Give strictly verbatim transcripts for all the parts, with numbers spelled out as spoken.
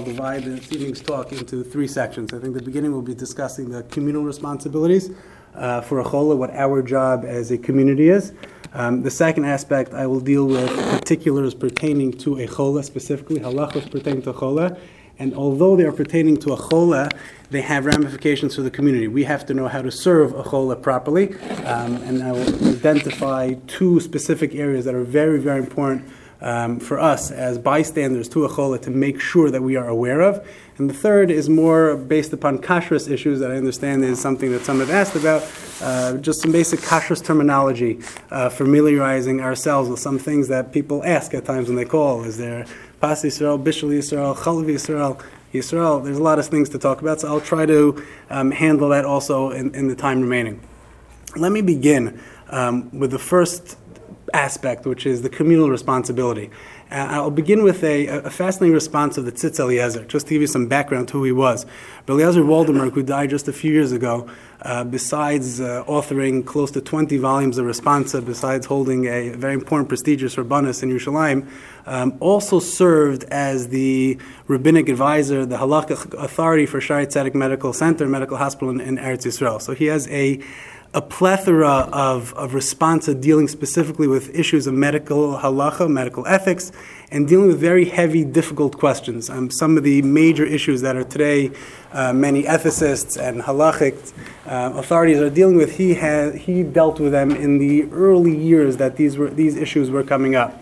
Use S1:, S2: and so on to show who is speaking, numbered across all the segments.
S1: divide this evening's talk into three sections. I think the beginning will be discussing the communal responsibilities uh, for a chola, what our job as a community is. Um, the second aspect, I will deal with particulars pertaining to a chola, specifically halachos pertaining to a chola. And although they are pertaining to a chola, they have ramifications for the community. We have to know how to serve a chola properly. Um, and I will identify two specific areas that are very, very important um, for us as bystanders to a chola to make sure that we are aware of. And the third is more based upon kashrus issues that I understand is something that some have asked about. Uh, just some basic kashrus terminology, uh, familiarizing ourselves with some things that people ask at times when they call. Is there Pas Yisrael, Bishul Yisrael, Chalav Yisrael, Yisrael? There's a lot of things to talk about, so I'll try to um, handle that also in, in the time remaining. Let me begin um, with the first aspect, which is the communal responsibility. Uh, I'll begin with a, a fascinating response of the Tzitz Eliezer, just to give you some background to who he was. Eliezer Waldenberg, who died just a few years ago, uh, besides uh, authoring close to twenty volumes of responsa, besides holding a very important, prestigious Rabbanus in Yerushalayim, um, also served as the rabbinic advisor, the halakhic authority for Shaarei Tzedek Medical Center, Medical Hospital in, in Eretz Yisrael. So he has a a plethora of, of responsa dealing specifically with issues of medical halacha, medical ethics, and dealing with very heavy, difficult questions. Um, some of the major issues that are today uh, many ethicists and halachic uh, authorities are dealing with, he had, he dealt with them in the early years that these were these issues were coming up.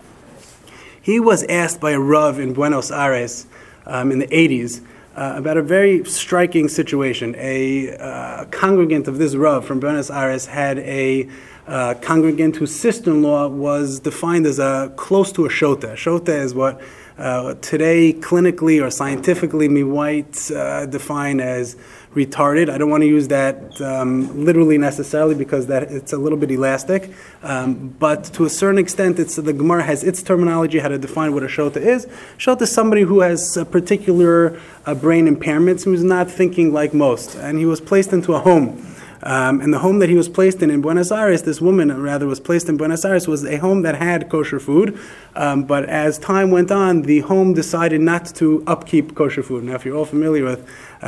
S1: He was asked by a Rav in Buenos Aires um, in the eighties Uh, about a very striking situation. A uh, congregant of this Rav from Buenos Aires had a uh, congregant whose sister-in-law was defined as a close to a shota. A shota is what uh, today clinically or scientifically we might uh, define as retarded. I don't want to use that um, literally necessarily because that it's a little bit elastic, um, but to a certain extent, it's the Gemara has its terminology how to define what a shota is. Shota is somebody who has a particular uh, brain impairments, who's not thinking like most, and he was placed into a home. Um, and the home that he was placed in in Buenos Aires, this woman rather was placed in Buenos Aires, was a home that had kosher food. Um, but as time went on, the home decided not to upkeep kosher food. Now, if you're all familiar with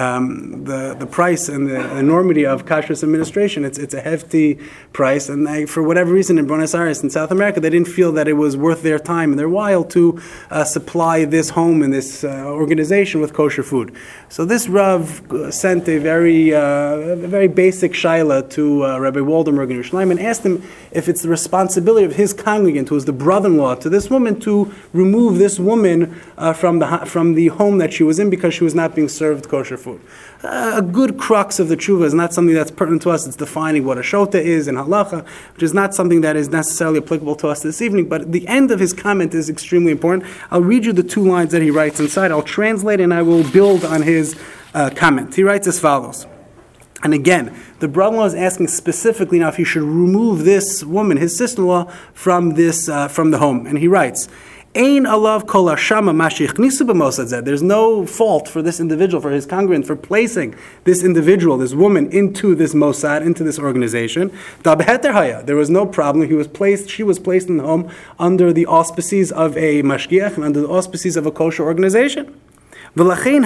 S1: um, the the price and the enormity of kashrus administration, it's it's a hefty price. And they, for whatever reason, in Buenos Aires, in South America, they didn't feel that it was worth their time and their while to uh, supply this home and this uh, organization with kosher food. So this Rav sent a very uh, a very basic shaila to uh, Rabbi Waldenberg in Yerushalayim and asked him if it's the responsibility of his congregant, who is the brother-in-law to this woman, to remove this woman uh, from the from the home that she was in because she was not being served kosher food. Uh, a good crux of the tshuva is not something that's pertinent to us. It's defining what a shota is in halacha, which is not something that is necessarily applicable to us this evening. But the end of his comment is extremely important. I'll read you the two lines that he writes inside. I'll translate and I will build on his uh, comment. He writes as follows. And again, the brother-in-law is asking specifically now if he should remove this woman, his sister-in-law, from this uh, from the home. And he writes, Ein alav kol hashama mashichnisu b'mosad zeh. There's no fault for this individual, for his congregant, for placing this individual, this woman, into this Mossad, into this organization. Da beheter haya. There was no problem. He was placed. She was placed in the home under the auspices of a mashgiach and under the auspices of a kosher organization. The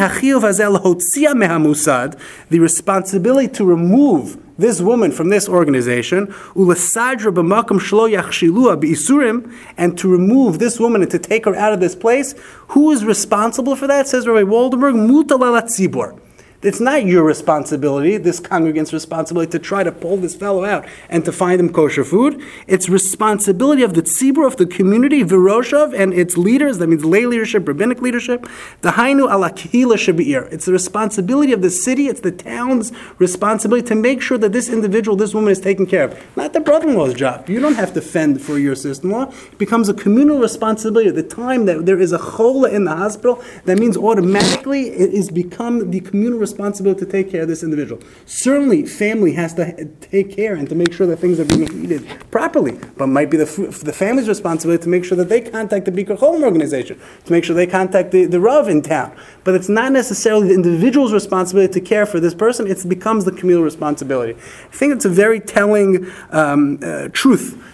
S1: responsibility to remove this woman from this organization, and to remove this woman and to take her out of this place, who is responsible for that? Says Rabbi Waldenberg, It's not your responsibility, this congregant's responsibility, to try to pull this fellow out and to find him kosher food. It's responsibility of the tzibur, of the community, Viroshav, and its leaders, that means lay leadership, rabbinic leadership. The Hainu ala kihila shabir. It's the responsibility of the city, it's the town's responsibility to make sure that this individual, this woman is taken care of. Not the brother-in-law's job. You don't have to fend for your sister-in-law. It becomes a communal responsibility. At the time that there is a chola in the hospital, that means automatically it is become the communal responsibility responsibility to take care of this individual. Certainly, family has to take care and to make sure that things are being heated properly, but it might be the, the family's responsibility to make sure that they contact the Bikur Cholim organization, to make sure they contact the, the Rav in town. But it's not necessarily the individual's responsibility to care for this person, it becomes the communal responsibility. I think it's a very telling um, uh, truth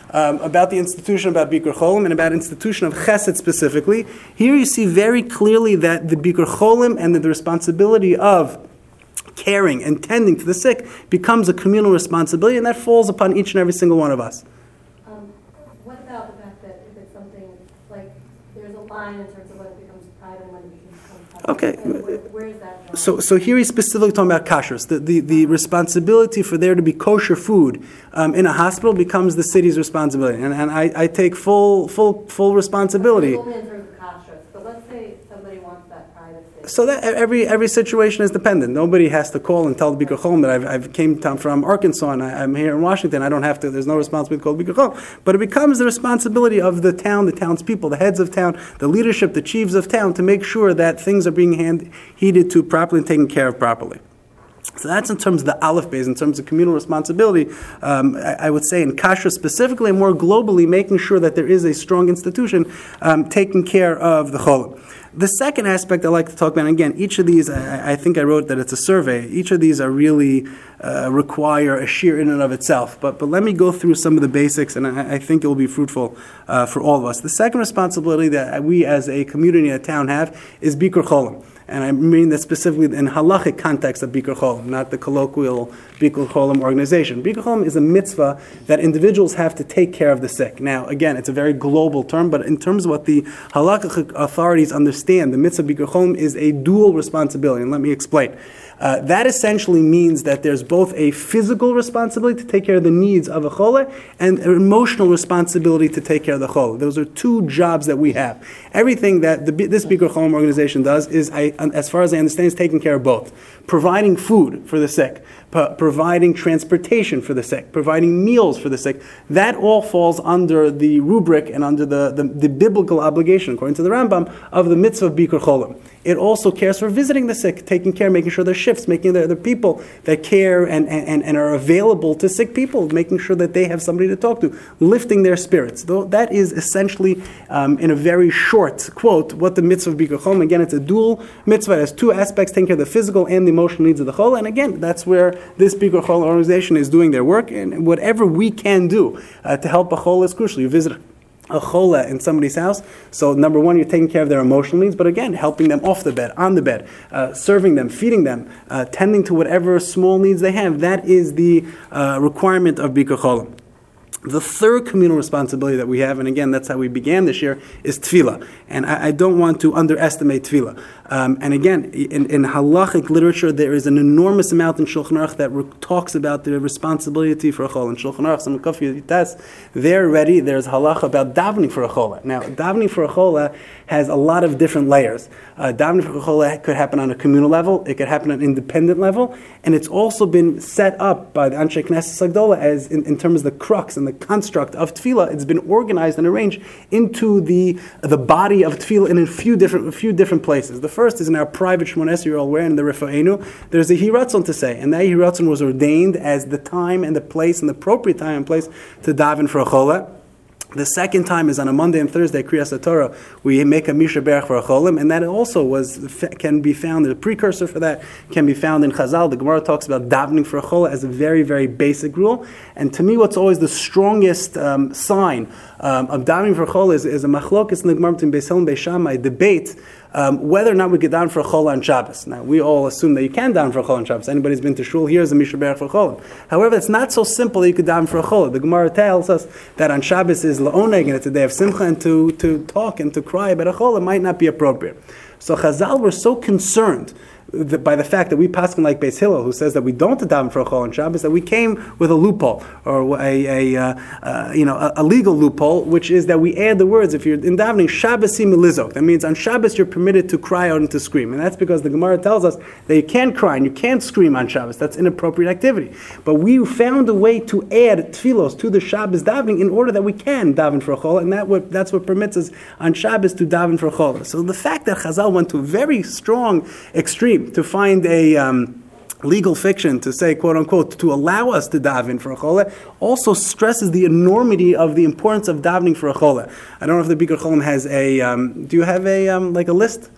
S1: um, about the institution, about Bikur Cholim, and about institution of Chesed specifically. Here you see very clearly that the Bikur Cholim and the, the responsibility of caring and tending to the sick becomes a communal responsibility, and that falls upon each and every single one of us.
S2: Um, what about the fact that if it's something like there's a line in terms of when it becomes private and when it becomes public?
S1: Okay.
S2: Where, where is that drawn?
S1: So, so here he's specifically talking about kashrus. The, the, the responsibility for there to be kosher food um, in a hospital becomes the city's responsibility, and, and I, I take full full full responsibility.
S2: Only in terms of kashrus, but let's say somebody wants that privacy.
S1: So that every every situation is dependent. Nobody has to call and tell the Bikur Cholim that I've I've came down from Arkansas and I, I'm here in Washington. I don't have to. There's no responsibility to call the Bikur Cholim, but it becomes the responsibility of the town, the townspeople, the heads of town, the leadership, the chiefs of town, to make sure that things are being hand, heeded to properly and taken care of properly. So that's in terms of the Aleph base, in terms of communal responsibility. Um, I, I would say in kashrus specifically, and more globally, making sure that there is a strong institution um, taking care of the cholim. The second aspect I like to talk about, and again, each of these, I, I think I wrote that it's a survey. Each of these are really uh, require a sheer in and of itself. But but let me go through some of the basics, and I, I think it will be fruitful uh, for all of us. The second responsibility that we as a community, a town, have is Bikur Cholim. And I mean that specifically in halachic context of Bikur Cholim, not the colloquial Bikur Cholim organization. Bikur Cholim is a mitzvah that individuals have to take care of the sick. Now, again, it's a very global term, but in terms of what the halachic authorities understand, the mitzvah Bikur Cholim is a dual responsibility, and let me explain. Uh, that essentially means that there's both a physical responsibility to take care of the needs of a chole and an emotional responsibility to take care of the chole. Those are two jobs that we have. Everything that the, this Bikur Cholim organization does is, I, as far as I understand, is taking care of both. Providing food for the sick, p- providing transportation for the sick, providing meals for the sick. That all falls under the rubric and under the, the, the biblical obligation, according to the Rambam, of the mitzvah of Bikur Cholim. It also cares for visiting the sick, taking care, making sure there's shifts, making the, the people that care and, and, and are available to sick people, making sure that they have somebody to talk to, lifting their spirits. Though that is essentially, um, in a very short quote, what the mitzvah of Bikur Cholim. Again, it's a dual mitzvah. It has two aspects, taking care of the physical and the emotional needs of the chol. And again, that's where this Bikur Cholim organization is doing their work. And whatever we can do uh, to help a chol is crucial. You visit a chola in somebody's house. So number one, you're taking care of their emotional needs, but again, helping them off the bed, on the bed, uh, serving them, feeding them, uh, tending to whatever small needs they have. That is the uh, requirement of Bikur Cholim. The third communal responsibility that we have, and again, that's how we began this year, is tefillah. And I, I don't want to underestimate tefillah. Um, and again, in, in halachic literature, there is an enormous amount in Shulchan Aruch that re- talks about the responsibility for a chol. In Shulchan Aruch, some Kaf Yitas, there already, there's halacha about davening for a chola. Now, davening for a chola has a lot of different layers. Uh, davening for a chola could happen on a communal level, it could happen on an independent level, and it's also been set up by the Anshe Knesset Sagdola as in, in terms of the crux and the construct of tefillah. It's been organized and arranged into the the body of tefillah in a few different a few different places. The first is in our private Shemon Esrei you're all wearing the Rifa'enu. There's a Hiratzon to say, and that Hiratzon was ordained as the time and the place and the appropriate time and place to daven for a chola. The second time is on a Monday and Thursday, Kriyas HaTorah, we make a Misha Berach for a cholim, and that also was can be found, the precursor for that can be found in Chazal. The Gemara talks about davening for a chola as a very, very basic rule. And to me, what's always the strongest um, sign um, of davening for a chola is, is a machlokes in the Gemara between Beis Hillel and Beis Shammai debate Um, whether or not we get down for a chol on Shabbos. Now, we all assume that you can down for a chol on Shabbos. Anybody's been to shul, here's a Misha Berach for a chol. However, it's not so simple that you could down for a chol. The Gemara tells us that on Shabbos is la'oneg, and it's a day of simcha, and to, to talk and to cry about a chol, it might not be appropriate. So Chazal were so concerned The, by the fact that we paskin like Beis Hillel, who says that we don't daven for a chol on Shabbos, that we came with a loophole or a, a uh, uh, you know a, a legal loophole, which is that we add the words, if you're in davening Shabbos milizok, that means on Shabbos you're permitted to cry out and to scream, and that's because the Gemara tells us that you can't cry and you can't scream on Shabbos. That's inappropriate activity. But we found a way to add tefillos to the Shabbos davening in order that we can daven for a chol, and that what, that's what permits us on Shabbos to daven for a chol. So the fact that Chazal went to a very strong extreme to find a um, legal fiction to say, quote unquote, to allow us to daven for a chole, also stresses the enormity of the importance of davening for a chole. I don't know if the Bikur Cholim has a. Um, do you have a um, like a list?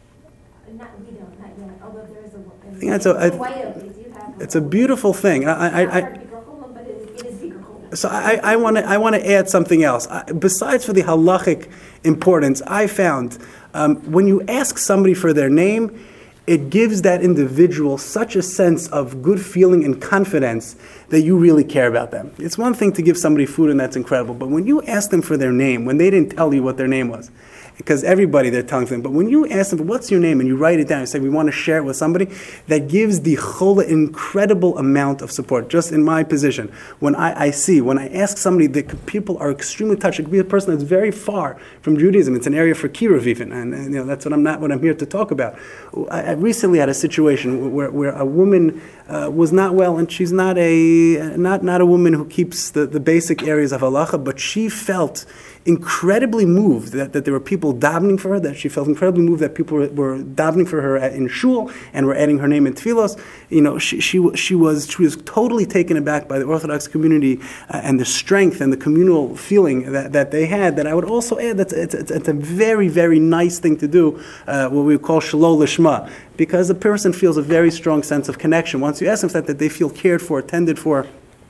S2: Not, we don't, not yet. Although there is a.
S1: I think that's a. I, it's a beautiful thing. I, I, I, I So I, I want to I want to add something else. I, besides for the halachic importance, I found um, when you ask somebody for their name, it gives that individual such a sense of good feeling and confidence that you really care about them. It's one thing to give somebody food and that's incredible, but when you ask them for their name, when they didn't tell you what their name was, because everybody they're telling them, but when you ask them, what's your name, and you write it down, you say, we want to share it with somebody, that gives the chola incredible amount of support. Just in my position, when I, I see, when I ask somebody, that people are extremely touched. It could be a person that's very far from Judaism. It's an area for kiruv even, and, and you know that's what I'm not what I'm here to talk about. I, I recently had a situation where, where a woman uh, was not well, and she's not a not not a woman who keeps the, the basic areas of halacha, but she felt incredibly moved that, that there were people davening for her, that she felt incredibly moved that people were, were davening for her at, in shul and were adding her name in tefillos. You know, she, she she was she was totally taken aback by the Orthodox community uh, and the strength and the communal feeling that, that they had. That I would also add that it's, it's, it's a very, very nice thing to do, uh, what we call shalol lishma, because a person feels a very strong sense of connection. Once you ask them that, that they feel cared for, tended for.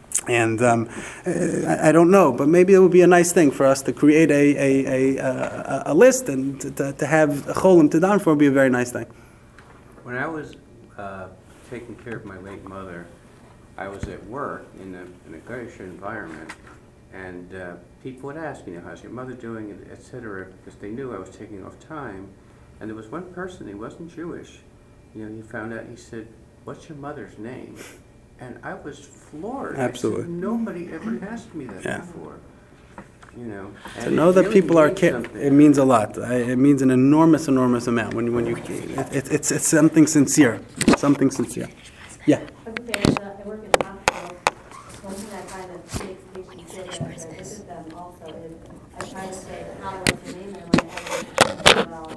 S1: And um, I, I don't know, but maybe it would be a nice thing for us to create a a, a, a, a list and to, to, to have a cholim to daven for would be a very nice thing.
S3: When I was uh, taking care of my late mother, I was at work in a, in a Goyish environment, and uh, people would ask, you know, how's your mother doing, et cetera, because they knew I was taking off time. And there was one person, he wasn't Jewish, you know, he found out, he said, what's your mother's name? And I was floored.
S1: Absolutely.
S3: I said, nobody ever asked me that
S1: Yeah.
S3: before. You know,
S1: To
S3: and
S1: know
S3: it
S1: that
S3: really
S1: people are
S3: means
S1: ca-
S3: something.
S1: it means a lot. I, it means an enormous, enormous amount when you when you it, it, it's it's something sincere, something sincere. Yeah.
S2: I would say, as a- I work in a hospital, one thing I find that makes patients feel better as I visit them also is, I try to say, how what's your name, and when I well,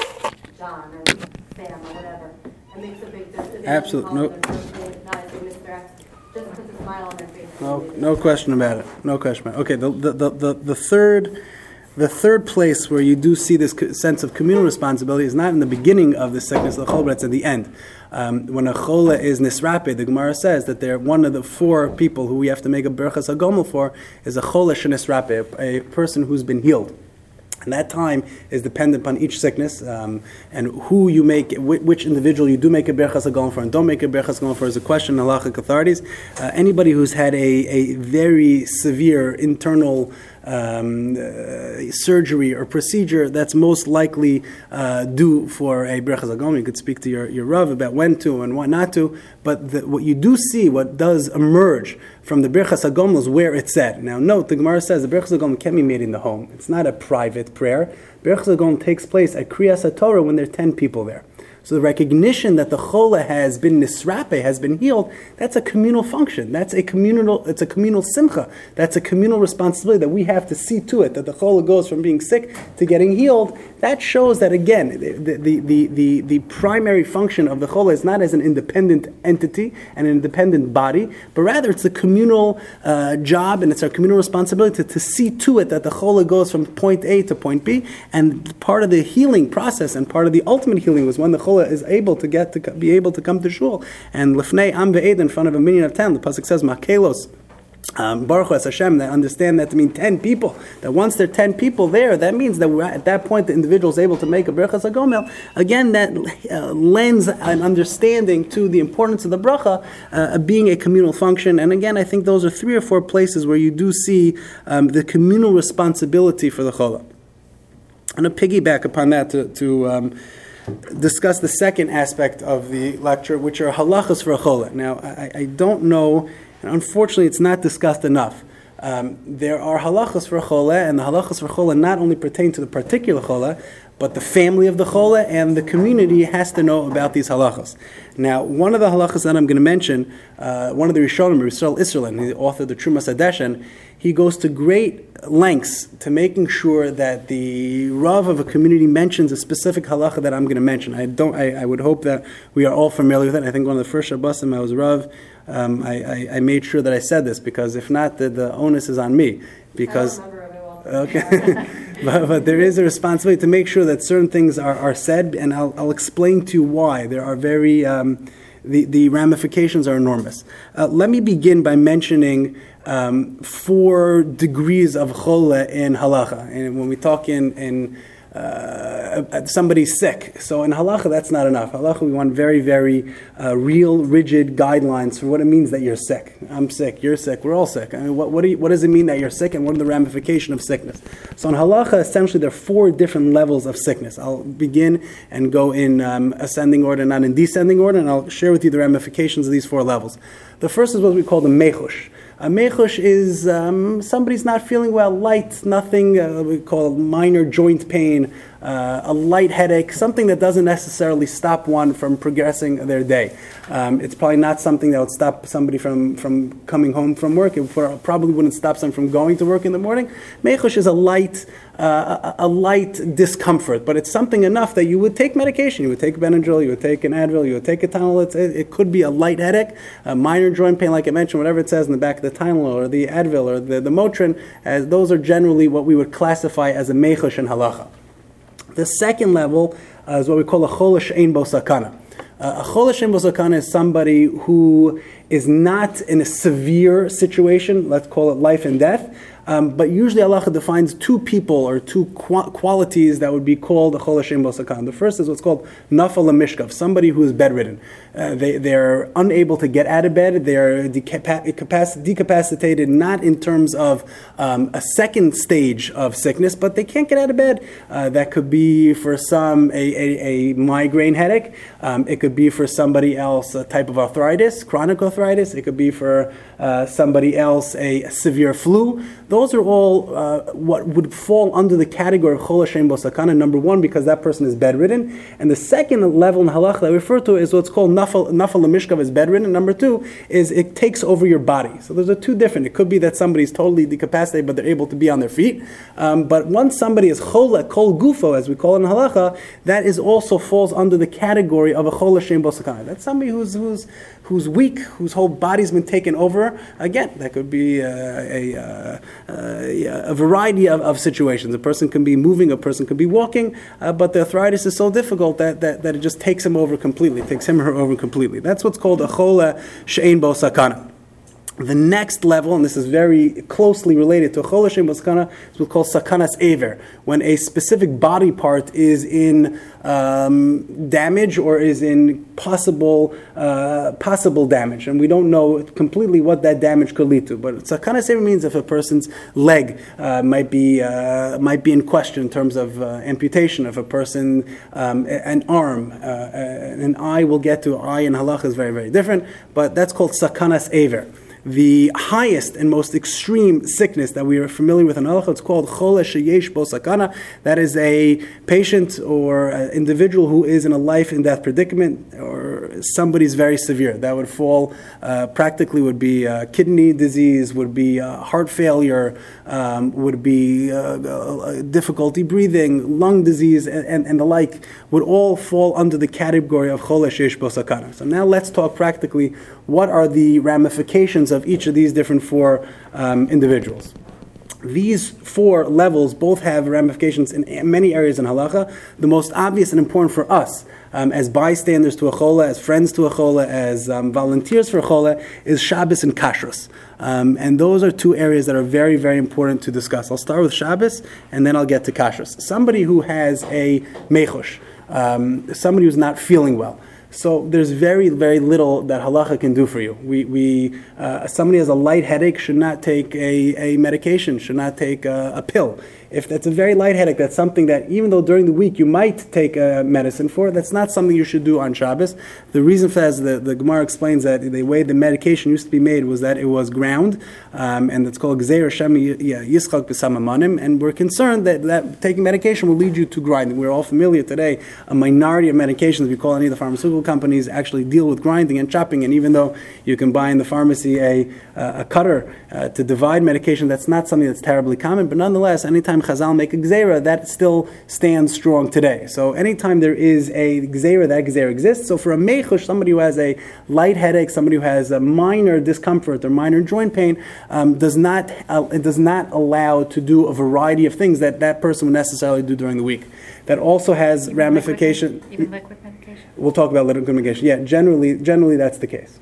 S2: John, or Sam, or whatever. It makes a big difference. They
S1: Absolute-
S2: call
S1: no-
S2: them their first name, not as they Mister X, just puts a smile on their face.
S1: No, no question about it. No question about it. Okay, the, the, the, the, the third the third place where you do see this co- sense of communal responsibility is not in the beginning of the sickness of the chol, but it's at the end. Um, when a chola is nisrape, the Gemara says that they're one of the four people who we have to make a berachas hagomel for is a chola shenisrape, a, a person who's been healed. And that time is dependent upon each sickness um, and who you make, wh- which individual you do make a berachas hagomel for and don't make a berachas hagomel for is a question in halachic authorities. Uh, anybody who's had a, a very severe internal um, uh, surgery or procedure, that's most likely uh, due for a berachas hagomel. You could speak to your, your Rav about when to and when not to, but the, what you do see, what does emerge from the berachas hagomel is where it's said. Now note, the Gemara says the berachas hagomel can be made in the home. It's not a private prayer. Berachas hagomel takes place at Kriyas HaTorah when there are ten people there. So the recognition that the chola has been nisrape, has been healed, that's a communal function. That's a communal. It's a communal simcha. That's a communal responsibility that we have to see to it. That the chola goes from being sick to getting healed. That shows that again, the the the the, the primary function of the chola is not as an independent entity and an independent body, but rather it's a communal uh, job and it's our communal responsibility to, to see to it that the chola goes from point A to point B. And part of the healing process and part of the ultimate healing was when the chola is able to get to co- be able to come to shul and lifnei am ve'ed in front of a minyan of ten. The pasuk says makelos. Um, Baruch Hu es Hashem, they understand that to mean ten people. That once there are ten people there, that means that we're at that point the individual is able to make a berachas hagomel. Again, that uh, lends an understanding to the importance of the bracha uh, being a communal function. And again, I think those are three or four places where you do see um, the communal responsibility for the chola. I'm going to piggyback upon that to, to um, discuss the second aspect of the lecture, which are halachas for a chola. Now, I, I don't know, and unfortunately it's not discussed enough. Um, there are halachas for a chola, and the halachas for chola not only pertain to the particular chola, but the family of the chola and the community has to know about these halachas. Now, one of the halachas that I'm going to mention, uh, one of the Rishonim, Yisrael Isserlin, the author of the Trumas Hadeshen, he goes to great lengths to making sure that the Rav of a community mentions a specific halacha that I'm going to mention. I don't. I, I would hope that we are all familiar with it. I think one of the first Shabbosim I was Rav, um, I, I, I made sure that I said this because if not, the, the onus is on me. Because
S2: I don't remember it well.
S1: okay, but, but there is a responsibility to make sure that certain things are, are said, and I'll, I'll explain to you why. There are very um, the, the ramifications are enormous. Uh, let me begin by mentioning um, four degrees of chola in halacha. And when we talk in, in Uh, somebody's sick. So in halacha, that's not enough. Halacha, we want very, very uh, real, rigid guidelines for what it means that you're sick. I'm sick, you're sick, we're all sick. I mean, what, what, do you, what does it mean that you're sick, and what are the ramifications of sickness? So in halacha, essentially, there are four different levels of sickness. I'll begin and go in um, ascending order, not in descending order, and I'll share with you the ramifications of these four levels. The first is what we call the mechush. A mechush is um, somebody's not feeling well, light, nothing, uh, we call it minor joint pain, uh, a light headache, something that doesn't necessarily stop one from progressing their day. Um, it's probably not something that would stop somebody from, from coming home from work. It probably wouldn't stop them from going to work in the morning. Mechush is a light, uh, a, a light discomfort, but it's something enough that you would take medication. You would take Benadryl, you would take an Advil, you would take a Tylenol. It, it could be a light headache, a minor joint pain, like I mentioned, whatever it says in the back of the Tylenol or the Advil or the, the Motrin, as those are generally what we would classify as a mechush in halacha. The second level uh, is what we call a chol she'ein bo sakana. Uh, a chol she'ein bo sakana is somebody who is not in a severe situation, let's call it life and death, um, but usually halacha defines two people or two qu- qualities that would be called a chol she'ein bo sakana. The first is what's called nafal mishkav, somebody who is bedridden. Uh, they, they're unable to get out of bed, they're decapac- decapacitated not in terms of um, a second stage of sickness, but they can't get out of bed. Uh, that could be for some a, a, a migraine headache, um, it could be for somebody else a type of arthritis, chronic arthritis, it could be for uh, somebody else a, a severe flu. Those are all uh, what would fall under the category of chol she'ein bo sakana, number one, because that person is bedridden, and the second level in halach that we refer to is what's called nafal nafal mishkav, is bedridden. Number two is it takes over your body. So those are two different. It could be that somebody's totally decapacitated, but they're able to be on their feet. Um, but once somebody is chola, kol gufo, as we call it in halacha, that is also falls under the category of a chol she'ein bo sakana. That's somebody who's who's who's weak, whose whole body's been taken over. Again, that could be uh, a, uh, uh, a variety of, of situations. A person can be moving, a person can be walking, uh, but the arthritis is so difficult that, that, that it just takes him over completely, takes him or her over completely. That's what's called a chol she'ein bo sakana. The next level, and this is very closely related to chol she'ein bo sakana, is what's called sakanas aver, when a specific body part is in um, damage or is in possible uh, possible damage, and we don't know completely what that damage could lead to. But sakanas aver means if a person's leg uh, might be uh, might be in question in terms of uh, amputation. If a person um, an arm, uh, an eye, will get to eye in halacha is very very different, but that's called sakanas aver. The highest and most extreme sickness that we are familiar with in halacha, it's called chol sheyesh bo sakana. That is a patient or an individual who is in a life and death predicament, or somebody's very severe. That would fall uh, practically would be uh, kidney disease, would be uh, heart failure, um, would be uh, uh, difficulty breathing, lung disease, and, and, and the like, would all fall under the category of chol sheyesh bo sakana. So now let's talk practically. What are the ramifications of each of these different four um, individuals? These four levels both have ramifications in many areas in halacha. The most obvious and important for us, um, as bystanders to a chola, as friends to a chola, as um, volunteers for a chola, is Shabbos and Kashrus. Um, and those are two areas that are very, very important to discuss. I'll start with Shabbos, and then I'll get to Kashrus. Somebody who has a mechush, um, somebody who's not feeling well. So there's very, very little that halacha can do for you. We, we, uh, somebody has a light headache should not take a, a medication, should not take a, a pill. If that's a very light headache, that's something that even though during the week you might take a medicine for, that's not something you should do on Shabbos. The reason for that is the, the Gemara explains that the way the medication used to be made was that it was ground, um, and it's called Gzeir Hashem Yischak B'Samamanim, and we're concerned that, that taking medication will lead you to grinding. We're all familiar today, a minority of medications, we call any of the pharmaceutical companies, actually deal with grinding and chopping, and even though you can buy in the pharmacy a, uh, a cutter uh, to divide medication, that's not something that's terribly common, but nonetheless, anytime Chazal make a gzeira, that still stands strong today. So anytime there is a gzeira, that gzeira exists. So for a mechush, somebody who has a light headache, somebody who has a minor discomfort or minor joint pain, um, does not uh, it does not allow to do a variety of things that that person would necessarily do during the week. That also has
S4: Even
S1: ramification.
S4: Liquid, even liquid medication?
S1: We'll talk about litigation mitigation. Yeah, generally, generally that's the case.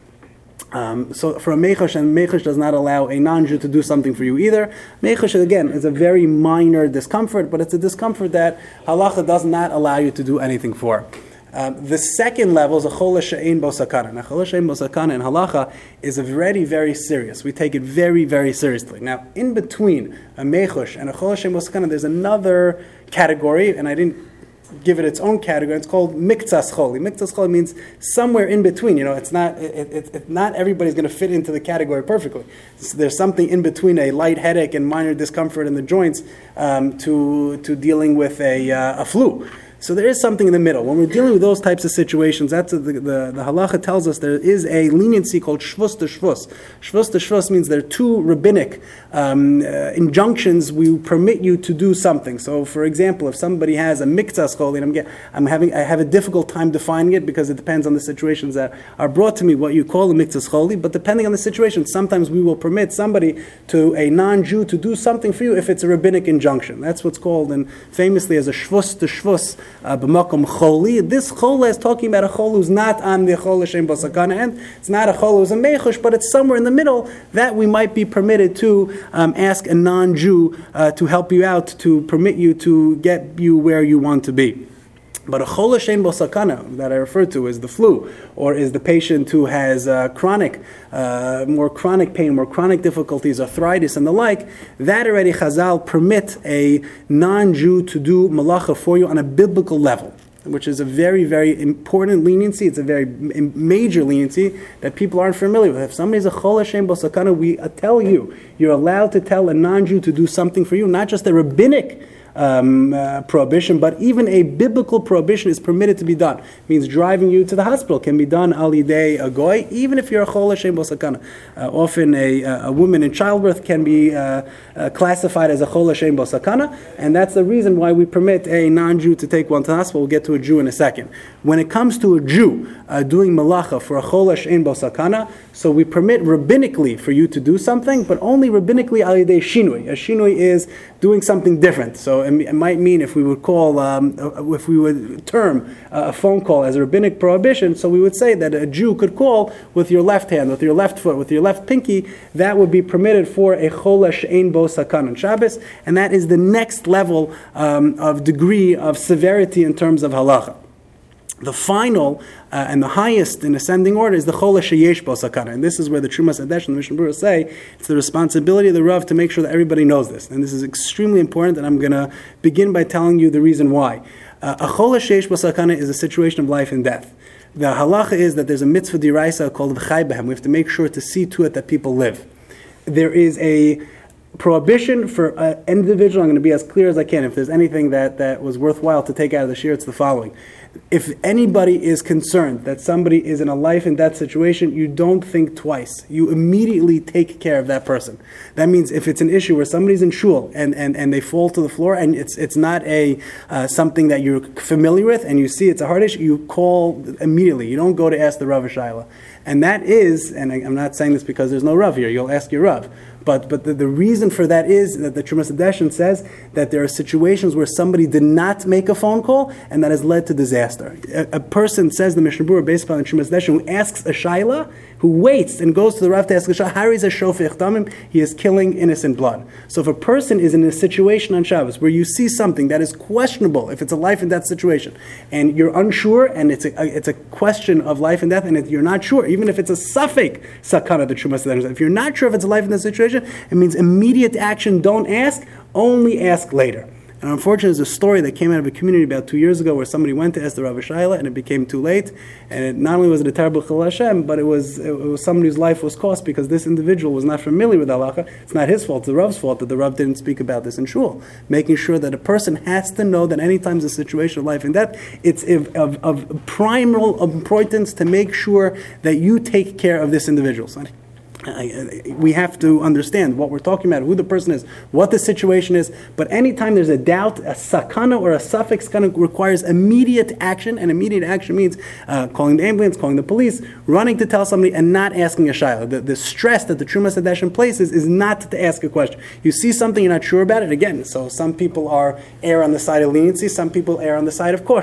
S1: Um, so for a mechush, and mechush does not allow a non-Jew to do something for you either. Mechush, again, is a very minor discomfort, but it's a discomfort that halacha does not allow you to do anything for. Um, the second level is a chola she'ein bo sakana. Now, chola she'ein bo sakana in halacha is already very serious. We take it very, very seriously. Now, in between a mechush and a chola she'ein bo sakana, there's another category, and I didn't give it its own category. It's called miktsas choli. Miktsas choli means somewhere in between. You know, it's not it, it, it, not everybody's going to fit into the category perfectly. So there's something in between a light headache and minor discomfort in the joints um, to to dealing with a uh, a flu. So there is something in the middle. When we're dealing with those types of situations, that's a, the, the the halacha tells us there is a leniency called shvus to shvus. Shvus to shvus means there are two rabbinic um, uh, injunctions. We permit you to do something. So, for example, if somebody has a miktsas choli, and I'm get, I'm having I have a difficult time defining it because it depends on the situations that are brought to me. What you call a miktsas choli, but depending on the situation, sometimes we will permit somebody to a non-Jew to do something for you if it's a rabbinic injunction. That's what's called, and famously as a shvus to shvus. Uh, b'makom choli. This chola is talking about a chol who's not on the chola she'ein bo sakana end. It's not a chol who's a mechush, but it's somewhere in the middle that we might be permitted to um, ask a non-Jew uh, to help you out, to permit you to get you where you want to be. But a chola she'ein bo sakana that I refer to is the flu, or is the patient who has uh, chronic, uh, more chronic pain, more chronic difficulties, arthritis and the like, that already Chazal permit a non-Jew to do malacha for you on a biblical level, which is a very, very important leniency. It's a very major leniency that people aren't familiar with. If somebody's a chola she'ein bo sakana, we tell you, you're allowed to tell a non-Jew to do something for you, not just a rabbinic Um, uh, prohibition, but even a biblical prohibition is permitted to be done. It means driving you to the hospital can be done al yidei a goy, even if you're a chola she'ein bo sakana. Uh, often a, a woman in childbirth can be uh, uh, classified as a chola she'ein bo sakana, and that's the reason why we permit a non-Jew to take one to the hospital. We'll get to a Jew in a second. When it comes to a Jew uh, doing malacha for a chola she'ein bo sakana, so we permit rabbinically for you to do something, but only rabbinically al yidei shinui. A shinui is doing something different. So it might mean if we would call, um, if we would term a phone call as a rabbinic prohibition, so we would say that a Jew could call with your left hand, with your left foot, with your left pinky, that would be permitted for a chola she'ein bo sakana on Shabbos, and that is the next level um, of degree of severity in terms of halacha. The final uh, and the highest in ascending order is the chola sheyesh bo sakana, and this is where the Trumas Hadesh and the Mishnah Berurah say it's the responsibility of the Rav to make sure that everybody knows this, and this is extremely important. And I'm going to begin by telling you the reason why. Uh, a chola sheyesh bo sakana is a situation of life and death. The halacha is that there's a mitzvah d'iraisa called v'chai b'hem. We have to make sure to see to it that people live. There is a prohibition for an individual. I'm going to be as clear as I can. If there's anything that, that was worthwhile to take out of the shir, it's the following. If anybody is concerned that somebody is in a life and death situation, you don't think twice. You immediately take care of that person. That means if it's an issue where somebody's in shul and, and, and they fall to the floor and it's it's not a uh, something that you're familiar with and you see it's a hard issue, you call immediately. You don't go to ask the Rav Shaila. And that is, and I, I'm not saying this because there's no Rav here, you'll ask your Rav. But but the, the reason for that is that the Trumas Hadesh says that there are situations where somebody did not make a phone call and that has led to disaster. A, a person, says the Mishnah Berurah, based upon the Trumas Hadesh, who asks a shaila, who waits and goes to the Rav to ask a shaila, Hari's a shofech damim, he is killing innocent blood. So if a person is in a situation on Shabbos where you see something that is questionable, if it's a life and death situation, and you're unsure, and it's a, a it's a question of life and death, and it, you're not sure, even if it's a suffix sakana, the Trumas Hadesh, if you're not sure if it's a life and death situation, it means immediate action. Don't ask, only ask later. And unfortunately, there's a story that came out of a community about two years ago where somebody went to ask the Rav Shaila and it became too late. And it, not only was it a terrible chilul Hashem, but it was, it was somebody whose life was cost because this individual was not familiar with halacha. It's not his fault, it's the Rav's fault that the Rav didn't speak about this in shul. Making sure that a person has to know that any time there's a situation of life and death, it's of, of, of primal importance to make sure that you take care of this individual. So, we have to understand what we're talking about, who the person is, what the situation is. But anytime there's a doubt, a sakana or a suffix kind of requires immediate action, and immediate action means uh, calling the ambulance, calling the police, running to tell somebody, and not asking a shaila. The, the stress that the Trumas Hadesh places is not to ask a question. You see something, you're not sure about it, again, so some people are err on the side of leniency, some people err on the side of caution.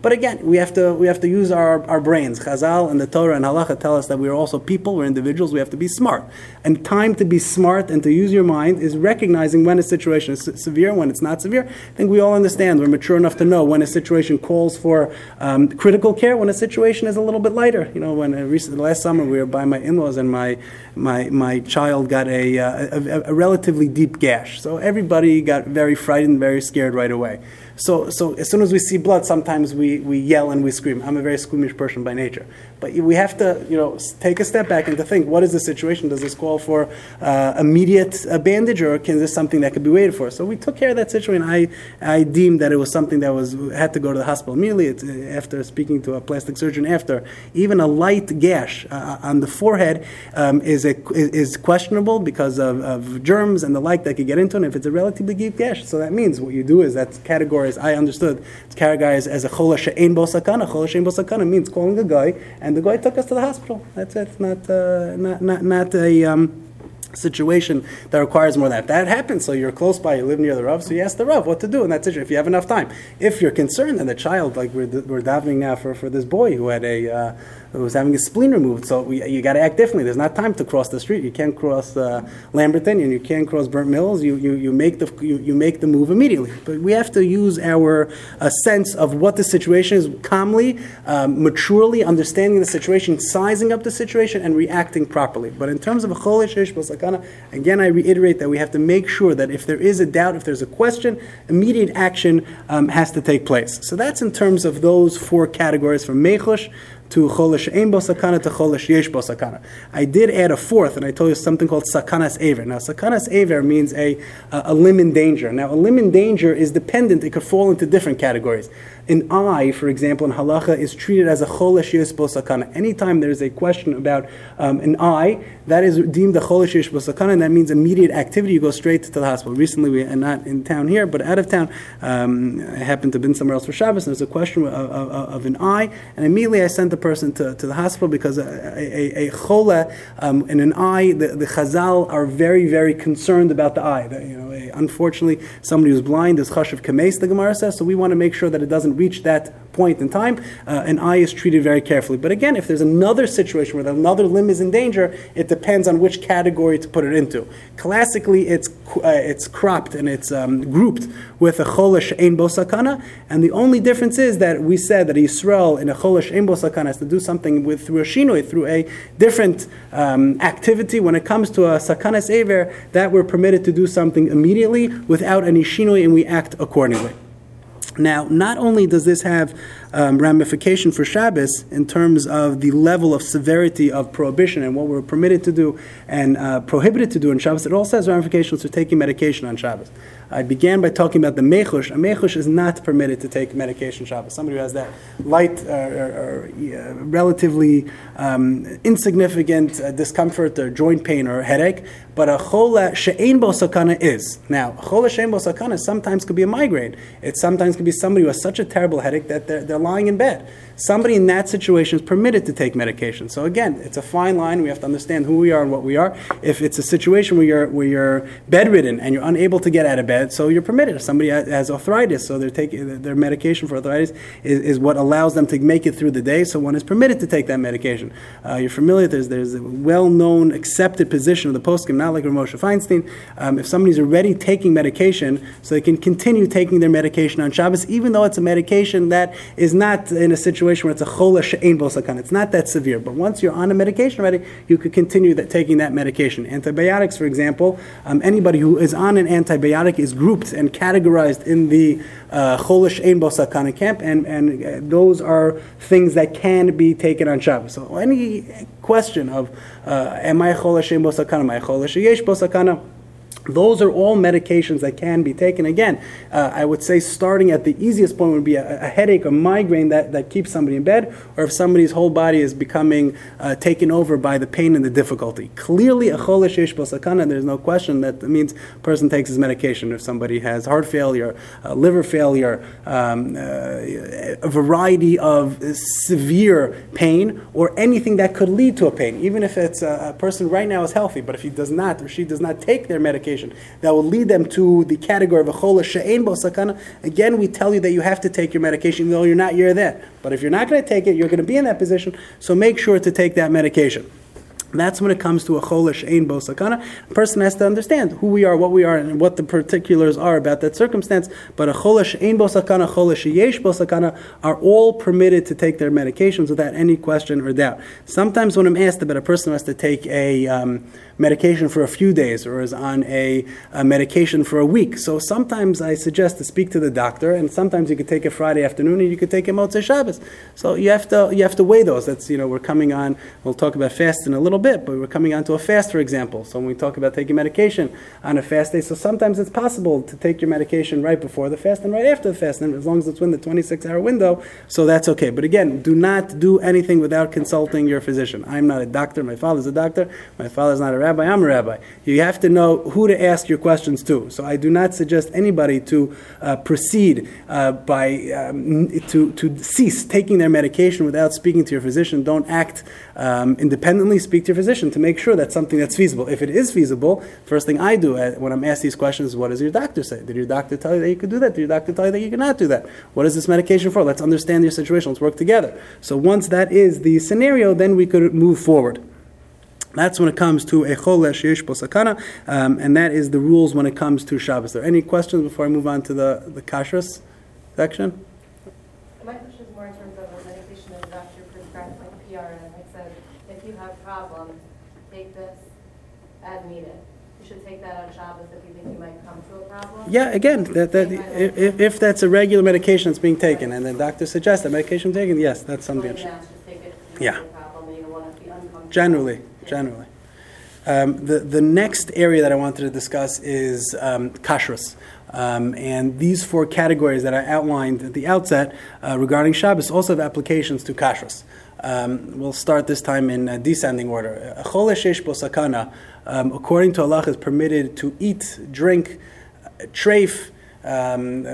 S1: But again, we have to we have to use our, our brains. Chazal and the Torah and Halacha tell us that we are also people, we're individuals, we have to be smart. And time to be smart and to use your mind is recognizing when a situation is severe, when it's not severe. I think we all understand, we're mature enough to know when a situation calls for um, critical care, when a situation is a little bit lighter. You know, when uh, recently, last summer we were by my in-laws and my my my child got a, uh, a, a relatively deep gash. So everybody got very frightened, very scared right away. So, so as soon as we see blood, sometimes we, we yell and we scream. I'm a very squeamish person by nature. But we have to, you know, take a step back and to think, what is the situation? Does this call for uh, immediate uh, bandage, or can this something that could be waited for? So we took care of that situation. I I deemed that it was something that was had to go to the hospital immediately. It's, after speaking to a plastic surgeon, after even a light gash uh, on the forehead um, is a is questionable because of, of germs and the like that could get into it. And if it's a relatively deep gash, so that means what you do is that's category. As I understood, it's categorized as a chola she'ein bo sakana. Chola she'ein bo sakana means calling a guy, and the guy took us to the hospital. That's it. It's not uh, not not not a um, situation that requires more than that. That happens, so you're close by, you live near the Rav, so you ask the Rav what to do in that situation if you have enough time. If you're concerned that the child, like we're we're davening now for, for this boy who had a uh, who was having his spleen removed, so we, you got to act differently. There's not time to cross the street. You can't cross uh, Lamberton and you can't cross Burnt Mills. You you, you make the you, you make the move immediately. But we have to use our uh, sense of what the situation is, calmly, um, maturely understanding the situation, sizing up the situation, and reacting properly. But in terms of a chol she'ein bo sakana, again, I reiterate that we have to make sure that if there is a doubt, if there's a question, immediate action um, has to take place. So that's in terms of those four categories, from mechush to chol she'ein bo sakana to chol she'yesh bo sakana. I did add a fourth, and I told you something called sakanas aver. Now, sakanas aver means a, a, a limb in danger. Now, a limb in danger is dependent. It could fall into different categories. An eye, for example, in halacha, is treated as a chol she'yesh bo sakana. Anytime there is a question about um, an eye, that is deemed a chol she'yesh bo sakana, and that means immediate activity. You go straight to the hospital. Recently, we are not in town here, but out of town. Um, I happened to have been somewhere else for Shabbos, and there's a question of, of, of an eye, and immediately I sent the person to, to the hospital because a, a, a, a chola um, in an eye, the, the Chazal are very, very concerned about the eye. The, you know, a, unfortunately, somebody who's blind is chashav kameis, the Gemara says, so we want to make sure that it doesn't reach that point in time. Uh, an eye is treated very carefully. But again, if there's another situation where another limb is in danger, it depends on which category to put it into. Classically, it's uh, it's cropped and it's um, grouped with a chol she'ein bo sakana, and the only difference is that we said that Yisrael in a chol she'ein bo sakana has to do something with through a shinoi, through a different um, activity. When it comes to a sakanas aver, that we're permitted to do something immediately without any shinoi, and we act accordingly. Now, not only does this have um, ramification for Shabbos in terms of the level of severity of prohibition and what we're permitted to do and uh, prohibited to do in Shabbos, it also has ramifications for taking medication on Shabbos. I began by talking about the mechush. A mechush is not permitted to take medication Shabbos. Somebody who has that light uh, or, or uh, relatively um, insignificant uh, discomfort or joint pain or headache, but a chola she'ein bo sakana is. Now, a chola she'ein bo sakana sometimes could be a migraine. It sometimes could be somebody who has such a terrible headache that they're, they're lying in bed. Somebody in that situation is permitted to take medication. So again, it's a fine line. We have to understand who we are and what we are. If it's a situation where you're where you're bedridden and you're unable to get out of bed, so you're permitted. If somebody has arthritis, so they're taking their medication for arthritis is, is what allows them to make it through the day. So one is permitted to take that medication. Uh, you're familiar. There's there's a well-known, accepted position of the poskim, not like Rav Moshe Feinstein. Um, if somebody's already taking medication, so they can continue taking their medication on Shabbos, even though it's a medication that is not in a situation where it's a chola she'ein bo sakana. It's not that severe. But once you're on a medication already, you could continue that, taking that medication. Antibiotics, for example, um, anybody who is on an antibiotic is grouped and categorized in the chola she'ein bo sakana camp, and, and uh, those are things that can be taken on Shabbos. So any question of, uh, am I chola she'ein bo sakana, am I chola she'yesh bo sakana, those are all medications that can be taken. Again, uh, I would say starting at the easiest point would be a, a headache, a migraine that, that keeps somebody in bed, or if somebody's whole body is becoming uh, taken over by the pain and the difficulty. Clearly, a chol she'yesh bo sakana, there's no question that means a person takes his medication. If somebody has heart failure, uh, liver failure, um, uh, a variety of severe pain, or anything that could lead to a pain, even if it's a, a person right now is healthy, but if he does not or she does not take their medication medication that will lead them to the category of a chola she'ein bo sakana, again, we tell you that you have to take your medication, even though you're not, you're there. But if you're not going to take it, you're going to be in that position, so make sure to take that medication. That's when it comes to a chola she'ein bo sakana. A person has to understand who we are, what we are, and what the particulars are about that circumstance. But a chola she'ein bo sakana, chola she'yesh bo sakana are all permitted to take their medications without any question or doubt. Sometimes when I'm asked about a person who has to take a um, medication for a few days or is on a, a medication for a week, so sometimes I suggest to speak to the doctor, and sometimes you could take it Friday afternoon and you could take it Motzei Shabbos. So you have to you have to weigh those. That's, you know, we're coming on, we'll talk about fast in a little bit, but we're coming on to a fast, for example. So when we talk about taking medication on a fast day, so sometimes it's possible to take your medication right before the fast and right after the fast, and as long as it's within the twenty-six hour window, so that's okay. But again, do not do anything without consulting your physician. I'm not a doctor, my father's a doctor, my father's not a rabbi, I'm a rabbi. You have to know who to ask your questions to. So I do not suggest anybody to uh, proceed uh, by, um, to, to cease taking their medication without speaking to your physician. Don't act um, independently, speak to your physician to make sure that's something that's feasible. If it is feasible, first thing I do uh, when I'm asked these questions is, what does your doctor say? Did your doctor tell you that you could do that? Did your doctor tell you that you cannot do that? What is this medication for? Let's understand your situation. Let's work together. So once that is the scenario, then we could move forward. That's when it comes to a chola she'yesh bo sakana, um, and that is the rules when it comes to Shabbos. Are there any questions before I move on to the, the kashrus section?
S2: My question is more in terms of a medication that a doctor prescribes, like P R N. It says, if you have problems, take this as needed. You should take that on Shabbos if you think you might come to a problem.
S1: Yeah, again, that, that if, if that's a regular medication that's being taken, and the doctor suggests that medication taken, yes, that's something.
S2: Just take it if
S1: Yeah.
S2: you have a problem and you don't want to be uncomfortable.
S1: Generally, generally. Um, the, the next area that I wanted to discuss is um, kashrus. Um, and these four categories that I outlined at the outset uh, regarding Shabbos also have applications to kashrus. Um, we'll start this time in uh, descending order. A chola she'yesh bo sakana, um, according to Allah, is permitted to eat, drink, uh, treif, Um,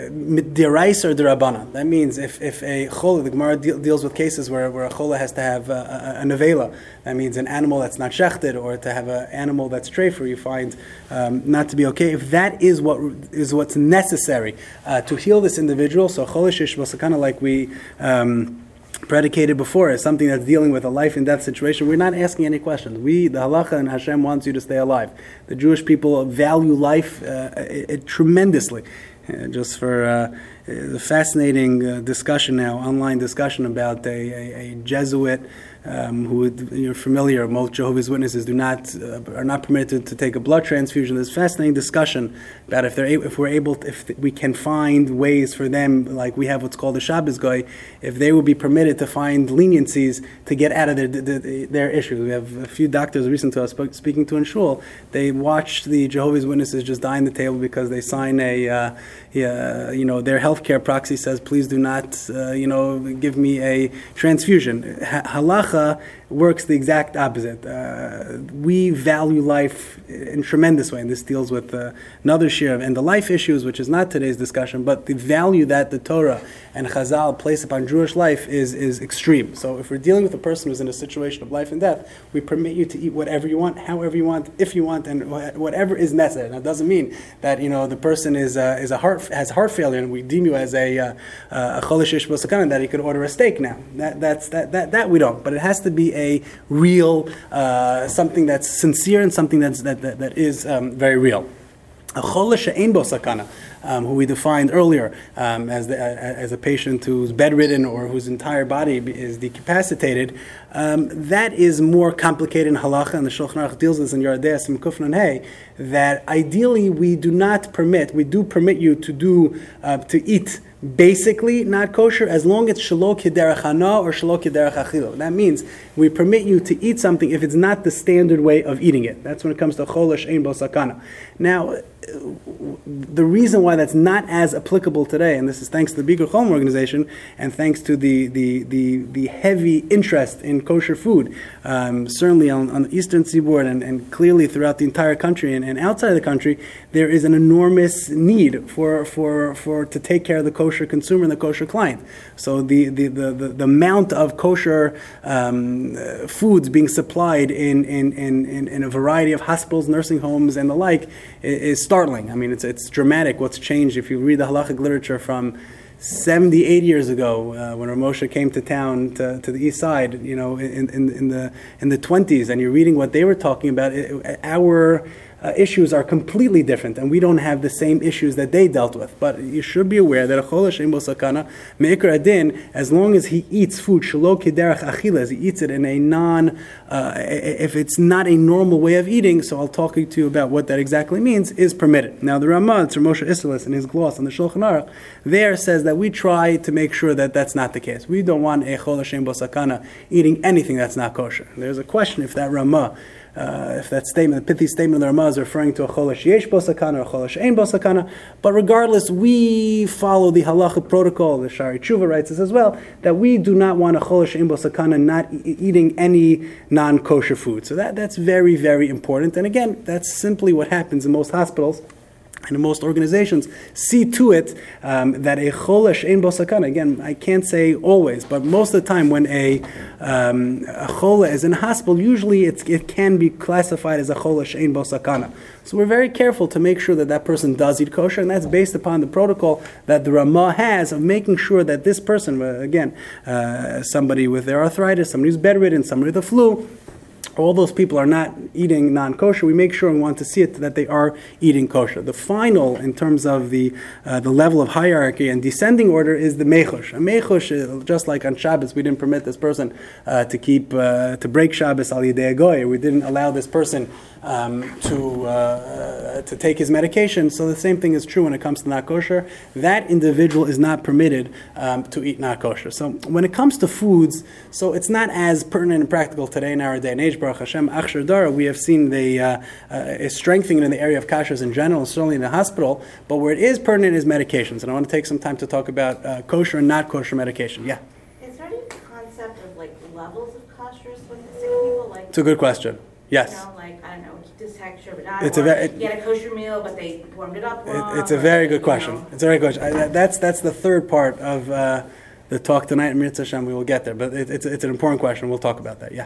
S1: Deraisa or derabana. That means if, if a chola, the Gemara deal, deals with cases where, where a chola has to have a, a, a nevela. That means an animal that's not shechted, or to have an animal that's treifer, you find um, not to be okay. If that is what is what's necessary uh, to heal this individual, so chola she'yesh bo sakana, like we um, predicated before, as something that's dealing with a life and death situation, we're not asking any questions. We, the halacha, and Hashem wants you to stay alive. The Jewish people value life uh, it, it tremendously. Uh, just for uh, the fascinating uh, discussion now, online discussion about a, a, a Jesuit um, who would, you're familiar, most Jehovah's Witnesses do not uh, are not permitted to, to take a blood transfusion. There's fascinating discussion about if they're able, if we're able to, if we can find ways for them, like we have what's called a Shabbos guy, if they would be permitted to find leniencies to get out of their their, their issues. We have a few doctors recent to us speaking to in shul. They watched the Jehovah's Witnesses just die on the table because they sign a uh, yeah, you know, their healthcare proxy says, please do not, uh, you know, give me a transfusion. Ha- halacha works the exact opposite. Uh, we value life in a tremendous way, and this deals with uh, another share of end-of-life issues, which is not today's discussion, but the value that the Torah and Chazal place upon Jewish life is, is extreme. So if we're dealing with a person who's in a situation of life and death, we permit you to eat whatever you want, however you want, if you want, and whatever is necessary. Now, it doesn't mean that, you know, the person is uh, is a heart has heart failure and we deem you as a uh, a chola she'yesh bo sakana, that he could order a steak now. That that's that that that we don't. But it has to be a real uh, something that's sincere and something that's that that, that is um, very real. A chola she'ein bo sakana, um, who we defined earlier um, as the, uh, as a patient who's bedridden or whose entire body is decapacitated, um, that is more complicated in halacha, and the Shulchan Aruch deals with this in Yardei Simkuf Nun Hey, that ideally we do not permit, we do permit you to do, uh, to eat basically not kosher, as long as it's shelo k'derech hana or shelo k'derech achila. That means we permit you to eat something if it's not the standard way of eating it. That's when it comes to chola she'ein bo sakana. Now, the reason why that's not as applicable today, and this is thanks to the Bikur Cholim organization, and thanks to the the the, the heavy interest in kosher food, um, certainly on, on the Eastern Seaboard and, and clearly throughout the entire country and, and outside of the country, there is an enormous need for for for to take care of the kosher kosher consumer and the kosher client. So the the the, the, the amount of kosher um, uh, foods being supplied in, in, in, in a variety of hospitals, nursing homes, and the like is, is startling. I mean, it's it's dramatic what's changed. If you read the halachic literature from seventy-eight years ago, uh, when Rav Moshe came to town to, to the east side, you know, in, in, in the in the twenties, and you're reading what they were talking about, it, our uh, issues are completely different, and we don't have the same issues that they dealt with. But you should be aware that a chol hashem bo sakana me'ikar adin, as long as he eats food shelo kederach achilas, he eats it in a non, uh, if it's not a normal way of eating. So I'll talk to you about what that exactly means. Is permitted. Now the Ramah, Tzur Moshe Isserles, in his gloss on the Shulchan Aruch, there says that we try to make sure that that's not the case. We don't want a chol hashem bo sakana eating anything that's not kosher. There's a question if that Ramah, Uh, if that statement, the pithy statement of the Ramah, is referring to a chol sheyesh bo sakana or a chol she'ein bo sakana. But regardless, we follow the halachic protocol. The Shari Tshuva writes this as well, that we do not want a chol she'ein bo sakana not e- eating any non-kosher food. So that, that's very, very important. And again, that's simply what happens in most hospitals and in most organizations. See to it um, that a chol she'ein bo sakana, again, I can't say always, but most of the time when a, um, a chola is in a hospital, usually it's, it can be classified as a chol she'ein bo sakana. So we're very careful to make sure that that person does eat kosher, and that's based upon the protocol that the Ramah has of making sure that this person, uh, again, uh, somebody with their arthritis, somebody who's bedridden, somebody with the flu, all those people are not eating non-kosher. We make sure and want to see it that they are eating kosher. The final, in terms of the uh, the level of hierarchy and descending order, is the mechush. A mechush, uh, just like on Shabbos, we didn't permit this person uh, to keep uh, to break Shabbos al yidei goy. We didn't allow this person um, to uh, to take his medication. So the same thing is true when it comes to not kosher. That individual is not permitted um, to eat not kosher. So when it comes to foods, so it's not as pertinent and practical today in our day and age. Baruch Hashem, Achshar Dara, we have seen the uh, uh, is strengthening in the area of kashrus in general, certainly in the hospital. But where it is pertinent is medications, and I want to take some time to talk about uh, kosher and not kosher medication. Yeah,
S2: Is there any concept of like levels of kashrus with the sick people? Like,
S1: it's a good question. Yes.
S2: You know, like, I don't know, this texture, but not
S1: It's a
S2: or
S1: very-
S2: you had a kosher meal, but they warmed it up wrong.
S1: It, it's a
S2: or,
S1: very good
S2: you
S1: question.
S2: know.
S1: It's a very good question. I, that's that's the third part of uh, the talk tonight. Mitzvah Hashem, we will get there, but it, it's it's an important question. We'll talk about that. Yeah.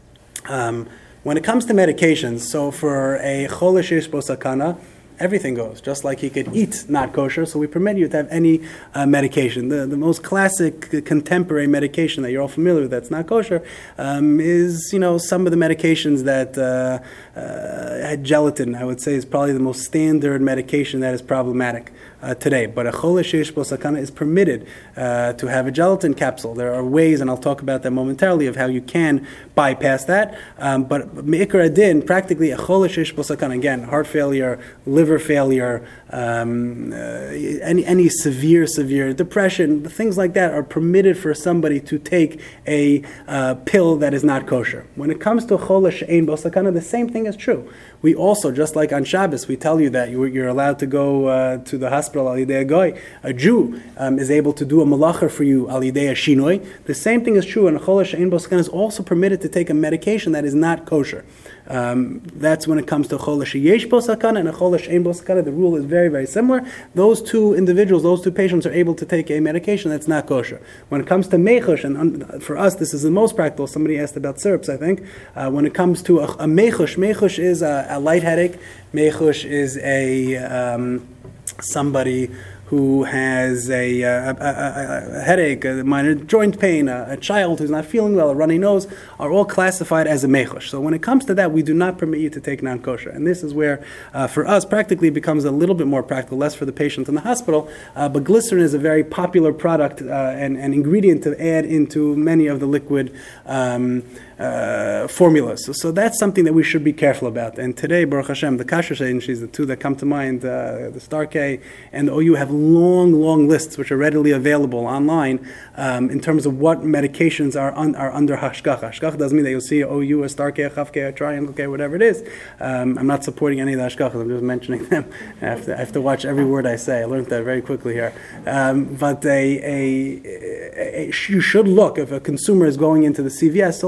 S1: Um, when it comes to medications, so for a chol sheyesh bo sakana, everything goes. Just like he could eat not kosher, so we permit you to have any uh, medication. The the most classic uh, contemporary medication that you're all familiar with that's not kosher um, is, you know, some of the medications that uh, uh, had gelatin, I would say, is probably the most standard medication that is problematic uh, today. But a chol sheyesh bo sakana is permitted uh, to have a gelatin capsule. There are ways, and I'll talk about that momentarily, of how you can bypass that. Um, but me'ikar adin, practically a chol sheyesh bo sakana, again, heart failure, liver failure, um, uh, any any severe, severe depression, things like that are permitted for somebody to take a uh, pill that is not kosher. When it comes to chol she'ein bo sakana, the same thing is true. We also, just like on Shabbos, we tell you that you, you're allowed to go uh, to the hospital al yidei goy. A Jew um, is able to do a malacha for you al yidei shinoi. The same thing is true, and chol she'ein bo sakana is also permitted to take a medication that is not kosher. Um, that's when it comes to chol sheyesh bo sakana and a chol she'ein bo sakana. The rule is very, very similar. Those two individuals, those two patients are able to take a medication that's not kosher. When it comes to mechush, and un- for us this is the most practical. Somebody asked about syrups, I think. Uh, when it comes to a, a mechush, mechush is a, a light headache. Mechush is a um, somebody who has a, uh, a, a, a headache, a minor joint pain, a, a child who's not feeling well, a runny nose, are all classified as a mechush. So when it comes to that, we do not permit you to take non-kosher. And this is where, uh, for us, practically it becomes a little bit more practical, less for the patient in the hospital. Uh, but glycerin is a very popular product uh, and an ingredient to add into many of the liquid um, uh, formulas. So, so that's something that we should be careful about. And today, Baruch Hashem, the kashrus agencies, the two that come to mind, uh, the Star K and the O U, have long, long lists which are readily available online um, in terms of what medications are un, are under hashgacha. Hashgacha doesn't mean that you'll see O U, a Star K, a Chav K, a Triangle K, whatever it is. Um, I'm not supporting any of the hashgachas. I'm just mentioning them. I have to, I have to watch every word I say. I learned that very quickly here. Um, but a, a, a, a, you should look if a consumer is going into the C V S. So look, if you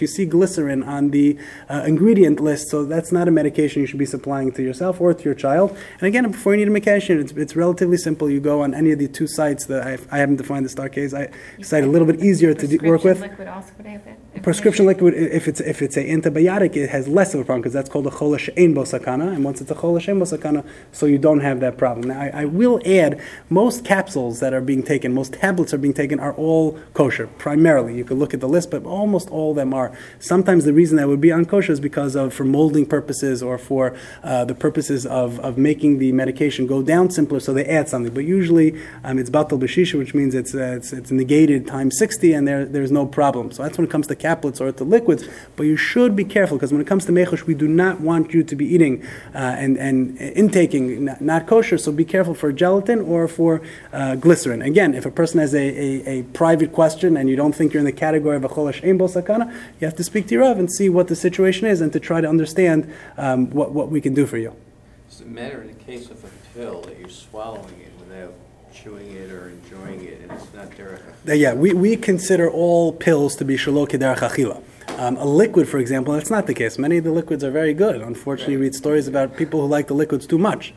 S1: you see glycerin on the uh, ingredient list, so that's not a medication you should be supplying to yourself or to your child. And again, before you need a medication, it's, it's relatively simple. You go on any of the two sites that I, I haven't defined the STAR case. I cite a little bit easier to do, work with.
S4: Prescription liquid also would have that
S1: Prescription liquid, if it's if it's an antibiotic, it has less of a problem because that's called a chola she'ein bo sakana, and once it's a chola she'ein bo sakana, so you don't have that problem. Now, I, I will add, most capsules that are being taken, most tablets are being taken, are all kosher, primarily. You could look at the list, but almost all of them are. Sometimes the reason that would be unkosher is because of, for molding purposes or for uh, the purposes of, of making the medication go down simpler, so they add something. But usually, um, it's batal b'shisha, which means it's, uh, it's it's negated times sixty, and there there's no problem. So that's when it comes to caplets or to liquids. But you should be careful, because when it comes to mechush, we do not want you to be eating uh, and, and intaking not, not kosher, so be careful for gelatin or for uh, glycerin. Again, if a person has a, a, a private question and you don't think you're in the category of a chola she'ein bo sakana, you have to speak to your Rav and see what the situation is and to try to understand um, what, what we can do for you.
S3: Does it matter in the case of a pill that you're swallowing it without chewing it or enjoying it, and it's not derech
S1: Uh, Yeah, we, we consider all pills to be shelo kederech achila. Um, a liquid, for example, that's not the case. Many of the liquids are very good. Unfortunately, you read stories about people who like the liquids too much.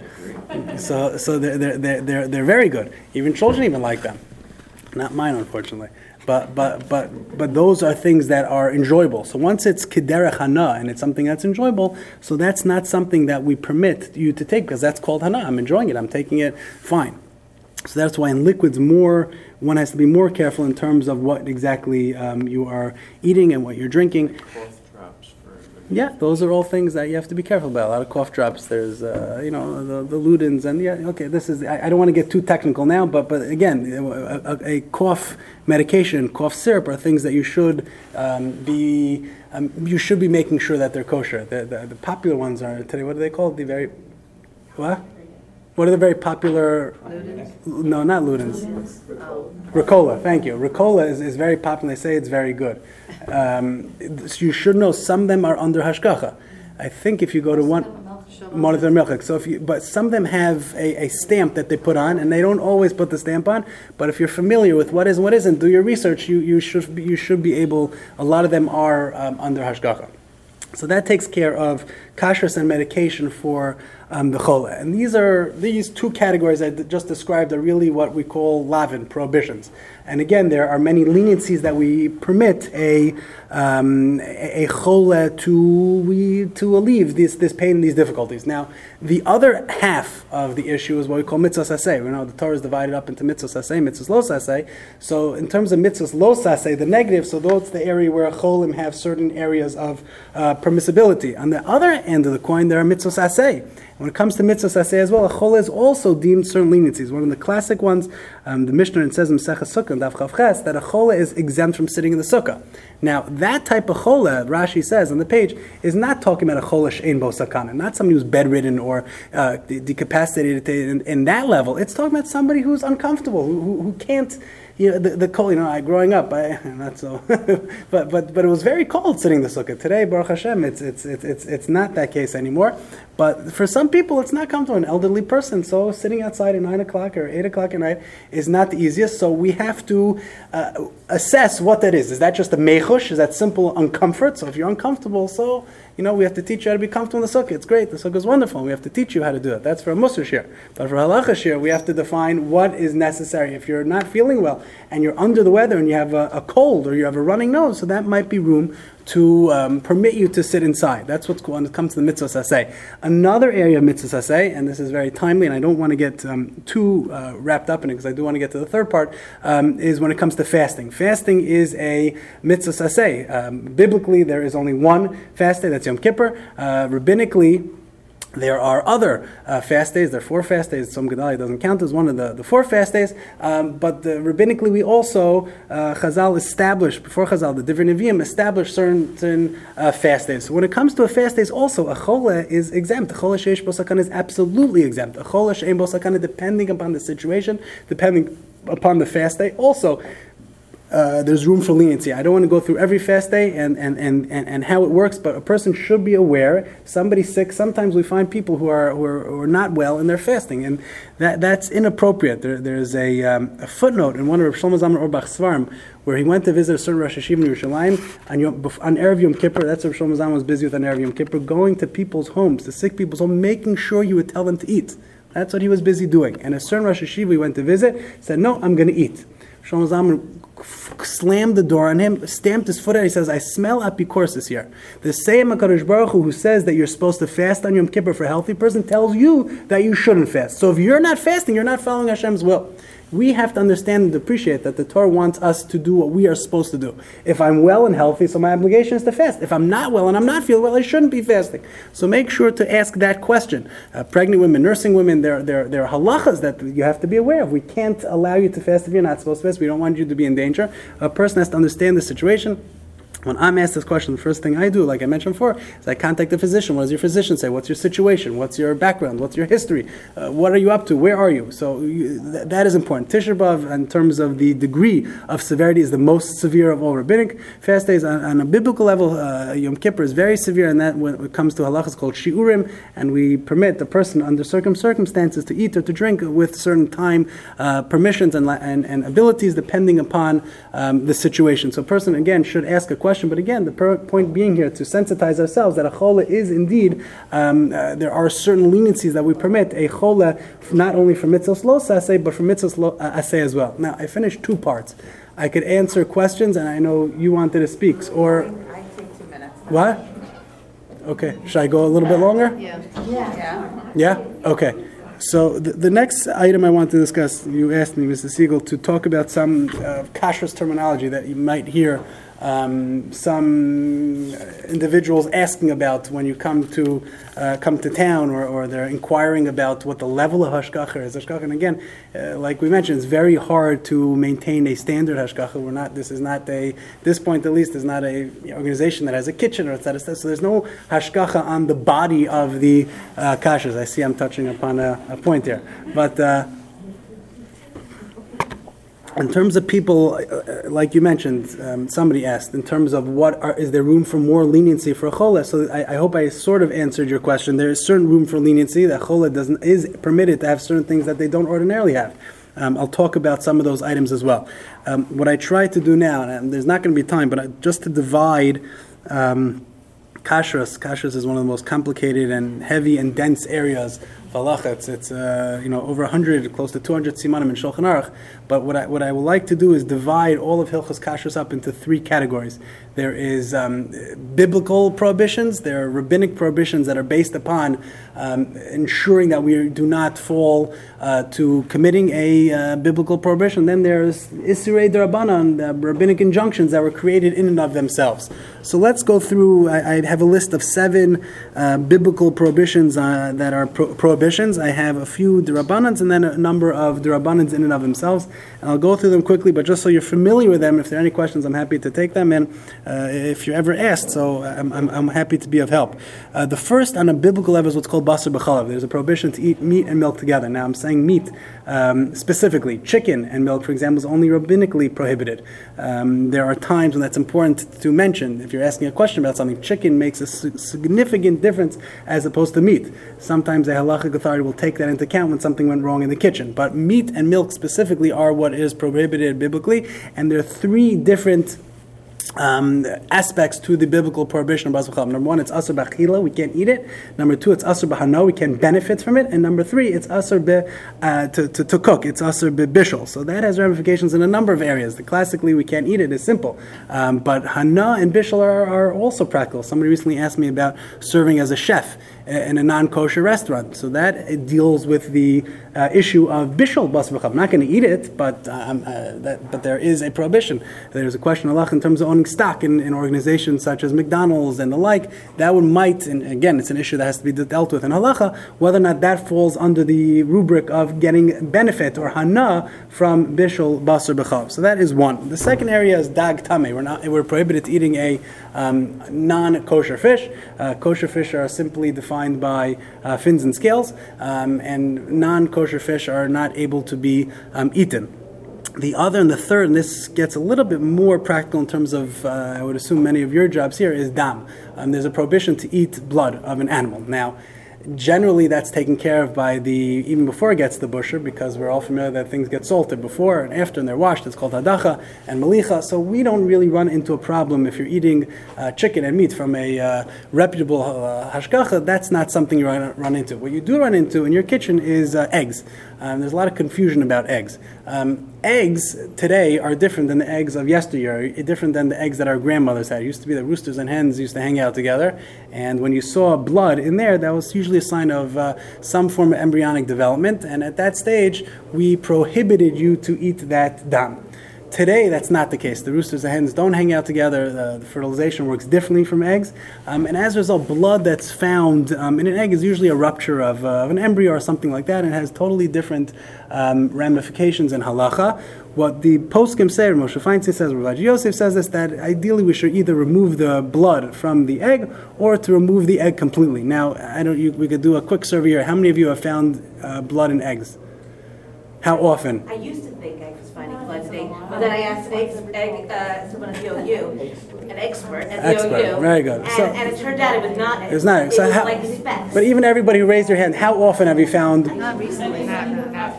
S1: So so they're, they're, they're, they're, they're very good. Even children even like them. Not mine, unfortunately. But but but but those are things that are enjoyable. So once it's kederech hana and it's something that's enjoyable, so that's not something that we permit you to take, because that's called hana. I'm enjoying it. I'm taking it. Fine. So that's why in liquids, more one has to be more careful in terms of what exactly um, you are eating and what you're drinking.
S3: cough drops for
S1: Yeah, those are all things that you have to be careful about. A lot of cough drops. There's, uh, you know, the, the Ludens, and yeah, okay, this is. I, I don't want to get too technical now, but but again, a, a, a cough medication, cough syrup, are things that you should um, be. Um, you should be making sure that they're kosher. The, the, the popular ones are today. What are they called? The very what? What are the very popular?
S2: Ludens?
S1: No, not Ludens.
S2: Oh.
S1: Ricola, thank you. Ricola is, is very popular. They say it's very good. Um, so you should know some of them are under hashgacha. I think if you go to one, Monitor Milchik. So if you, but some of them have a, a stamp that they put on, and they don't always put the stamp on. But if you're familiar with what is and what isn't, do your research. You you should be, you should be able. A lot of them are um, under hashgacha. So that takes care of kashrus and medication for um, the chola. And these are these two categories I d- just described are really what we call lavin, prohibitions. And again, there are many leniencies that we permit a um, a, a chola to we to alleviate this this pain and these difficulties. Now, the other half of the issue is what we call mitzvos aseh. We know the Torah is divided up into mitzvos aseh, mitzvos lo aseh. So in terms of mitzvos lo aseh, the negative, so that's the area where cholim have certain areas of uh, permissibility. On the other end of the coin, there are mitzvos aseh. When it comes to mitzvos aseh as well, a chola is also deemed certain leniencies. One of the classic ones, um, the Mishnah it says in Maseches Sukkah, Daf Chav Ches, that a chola is exempt from sitting in the sukkah. Now, that type of chola, Rashi says on the page, is not talking about a chola she'ein bo sakana, not somebody who's bedridden or uh, decapacitated in, in that level. It's talking about somebody who's uncomfortable, who, who, who can't. You know, the, the cold, you know, I, growing up, I, not so, but, but, but it was very cold sitting in the sukkah. Today, Baruch Hashem, it's, it's, it's, it's, it's not that case anymore. But for some people, it's not comfortable. An elderly person, so sitting outside at nine o'clock or eight o'clock at night is not the easiest. So we have to uh, assess what that is. Is that just a mechush? Is that simple uncomfort? So if you're uncomfortable, so, you know, we have to teach you how to be comfortable in the sukkah. It's great. The sukkah is wonderful. We have to teach you how to do it. That's for a Musar shir. But for halacha shir, we have to define what is necessary. If you're not feeling well and you're under the weather and you have a, a cold or you have a running nose, so that might be room to um, permit you to sit inside. That's what's cool when it comes to the mitzvos aseh. Another area of mitzvos aseh, and this is very timely, and I don't want to get um, too uh, wrapped up in it because I do want to get to the third part, um, is when it comes to fasting. Fasting is a mitzvos aseh. Um, biblically, there is only one fast day, that's Yom Kippur. Uh, rabbinically, there are other uh, fast days. There are four fast days. Tzom Gedalia doesn't count as one of the, the four fast days. Um, but the, rabbinically, we also, uh, Chazal established, before Chazal, the Divrei Nevi'im established certain, certain uh, fast days. So when it comes to a fast days, also, a chola is exempt. A chola she'esh bo sakana is absolutely exempt. A chola she'ein bo sakana, depending upon the situation, depending upon the fast day. Also, uh, there's room for leniency. I don't want to go through every fast day and, and, and, and, and how it works, but a person should be aware. Somebody's sick. Sometimes we find people who are who are, who are not well and they're fasting, and that that's inappropriate. There, there's a, um, a footnote in one of Rav Shlomo Zalman Auerbach's Svarim where he went to visit a certain Rosh Hashiva in Yerushalayim on, Yom, on Erev Yom Kippur. That's what Rav Shlomo Zalman was busy with on Erev Yom Kippur, going to people's homes, to sick people's homes, making sure you would tell them to eat. That's what he was busy doing. And a certain Rosh Hashiva he went to visit said, "No, I'm going to eat." Shlomo Zalman slammed the door on him, stamped his foot out. He says, "I smell apicorsis here." The same HaKadosh Baruch Hu who says that you're supposed to fast on Yom Kippur for a healthy person tells you that you shouldn't fast. So if you're not fasting, you're not following Hashem's will. We have to understand and appreciate that the Torah wants us to do what we are supposed to do. If I'm well and healthy, so my obligation is to fast. If I'm not well and I'm not feeling well, I shouldn't be fasting. So make sure to ask that question. Uh, pregnant women, nursing women, there, there, there are halachas that you have to be aware of. We can't allow you to fast if you're not supposed to fast. We don't want you to be in danger. A person has to understand the situation. When I'm asked this question, the first thing I do, like I mentioned before, is I contact the physician. What does your physician say? What's your situation? What's your background? What's your history? Uh, what are you up to? Where are you? So you, th- that is important. Tisha B'Av, in terms of the degree of severity, is the most severe of all rabbinic fast days. On, on a biblical level, uh, Yom Kippur is very severe, and that when it comes to halachas called shiurim, and we permit the person under certain circumstances to eat or to drink with certain time uh, permissions and, and, and abilities depending upon um, the situation. So a person, again, should ask a question. But again, the per- point being here to sensitize ourselves that a chola is indeed, um, uh, there are certain leniencies that we permit a chola not only for mitzvos lo saseh, but for mitzvos lo aseh as well. Now, I finished two parts. I could answer questions, and I know you wanted to speak. Or
S4: I take two minutes.
S1: what? Okay, should I go a little bit longer?
S4: Yeah. Yeah.
S1: Yeah? Okay. So the, the next item I want to discuss, you asked me, Mister Siegel, to talk about some uh, kashrus terminology that you might hear um, some individuals asking about when you come to uh, come to town, or, or they're inquiring about what the level of hashgacha is. Hashgacha, and again, uh, like we mentioned, it's very hard to maintain a standard hashgacha. We're not. This is not a. This point, at least, is not a organization that has a kitchen or et cetera. So there's no hashgacha on the body of the uh, kashrus. I see I'm touching upon a, a point here, but. Uh, In terms of people, uh, like you mentioned, um, somebody asked, in terms of what are, is there room for more leniency for a chola? So I, I hope I sort of answered your question. There is certain room for leniency. That chola doesn't is permitted to have certain things that they don't ordinarily have. Um, I'll talk about some of those items as well. Um, what I try to do now, and there's not going to be time, but I, just to divide um, kashrus. Kashrus is one of the most complicated and heavy and dense areas. Halacha, it's, it's uh, you know, over one hundred, close to two hundred simanim in Shulchan Aruch. But what I what I would like to do is divide all of Hilchos Kashrus up into three categories. There is um, biblical prohibitions. There are rabbinic prohibitions that are based upon um, ensuring that we do not fall uh, to committing a uh, biblical prohibition. Then there's Isurei D'Rabbanan, the rabbinic injunctions that were created in and of themselves. So let's go through. I, I have a list of seven uh, biblical prohibitions uh, that are pro- prohibitions. I have a few D'Rabbanans and then a number of D'Rabbanans in and of themselves. And I'll go through them quickly, but just so you're familiar with them, if there are any questions, I'm happy to take them. And uh, if you're ever asked, so I'm, I'm, I'm happy to be of help. Uh, the first on a biblical level is what's called basar b'chalav. There's a prohibition to eat meat and milk together. Now I'm saying meat um, specifically. Chicken and milk, for example, is only rabbinically prohibited. Um, there are times when that's important to mention. If you're asking a question about something, chicken makes a su- significant difference as opposed to meat. Sometimes a halachic authority will take that into account when something went wrong in the kitchen. But meat and milk specifically are what is prohibited biblically, and there are three different Um, aspects to the biblical prohibition of basar b'chalav. Number one, it's asur b'achila, we can't eat it. Number two, it's asur b'hana, we can benefit from it. And number three, it's asur be, uh, to, to, to cook, it's asur b'bishul. So that has ramifications in a number of areas. The classically, we can't eat it is simple. Um, but hana and bishul are, are also practical. Somebody recently asked me about serving as a chef in a non-kosher restaurant. So that it deals with the uh, issue of bishul basar b'chalav. I'm not going to eat it, but um, uh, that, but there is a prohibition. There's a question Allah in terms of owning stock in, in organizations such as McDonald's and the like. That one might, and again, it's an issue that has to be dealt with in halacha, whether or not that falls under the rubric of getting benefit or hana from bishul basar b'chalav. So that is one. The second area is dag tameh. We're not we're prohibited eating a um, non-kosher fish. Uh, kosher fish are simply defined by uh, fins and scales, um, and non-kosher fish are not able to be um, eaten. The other and the third, and this gets a little bit more practical in terms of, uh, I would assume many of your jobs here, is dam. Um, there's a prohibition to eat blood of an animal. Now, generally that's taken care of by the, even before it gets to the butcher, because we're all familiar that things get salted before and after and they're washed. It's called hadacha and malicha. So we don't really run into a problem if you're eating uh, chicken and meat from a uh, reputable uh, hashgacha. That's not something you run, run into. What you do run into in your kitchen is uh, eggs. Um, there's a lot of confusion about eggs. Um, eggs today are different than the eggs of yesteryear, different than the eggs that our grandmothers had. It used to be that roosters and hens used to hang out together, and when you saw blood in there, that was usually a sign of uh, some form of embryonic development, and at that stage, we prohibited you to eat that dam. Today, that's not the case. The roosters and hens don't hang out together. The, the fertilization works differently from eggs. Um, and as a result, blood that's found um, in an egg is usually a rupture of, uh, of an embryo or something like that, and has totally different um, ramifications in halacha. What the poskim say, Moshe Feinstein says, Rav Yosef says is that ideally we should either remove the blood from the egg or to remove the egg completely. Now, I don't. You, we could do a quick survey here. How many of you have found uh, blood in eggs? How often?
S2: I used to think I was finding blood today, but then I asked an egg, egg uh, someone at the O U, an expert at the
S1: Expert,
S2: O U.
S1: very good.
S2: And,
S1: So-
S2: and it turned out it was not.
S1: It was not.
S2: It
S1: So
S2: was
S1: how-
S2: like specks.
S1: But even everybody who raised their hand, how often have you found?
S4: Not recently, not, not.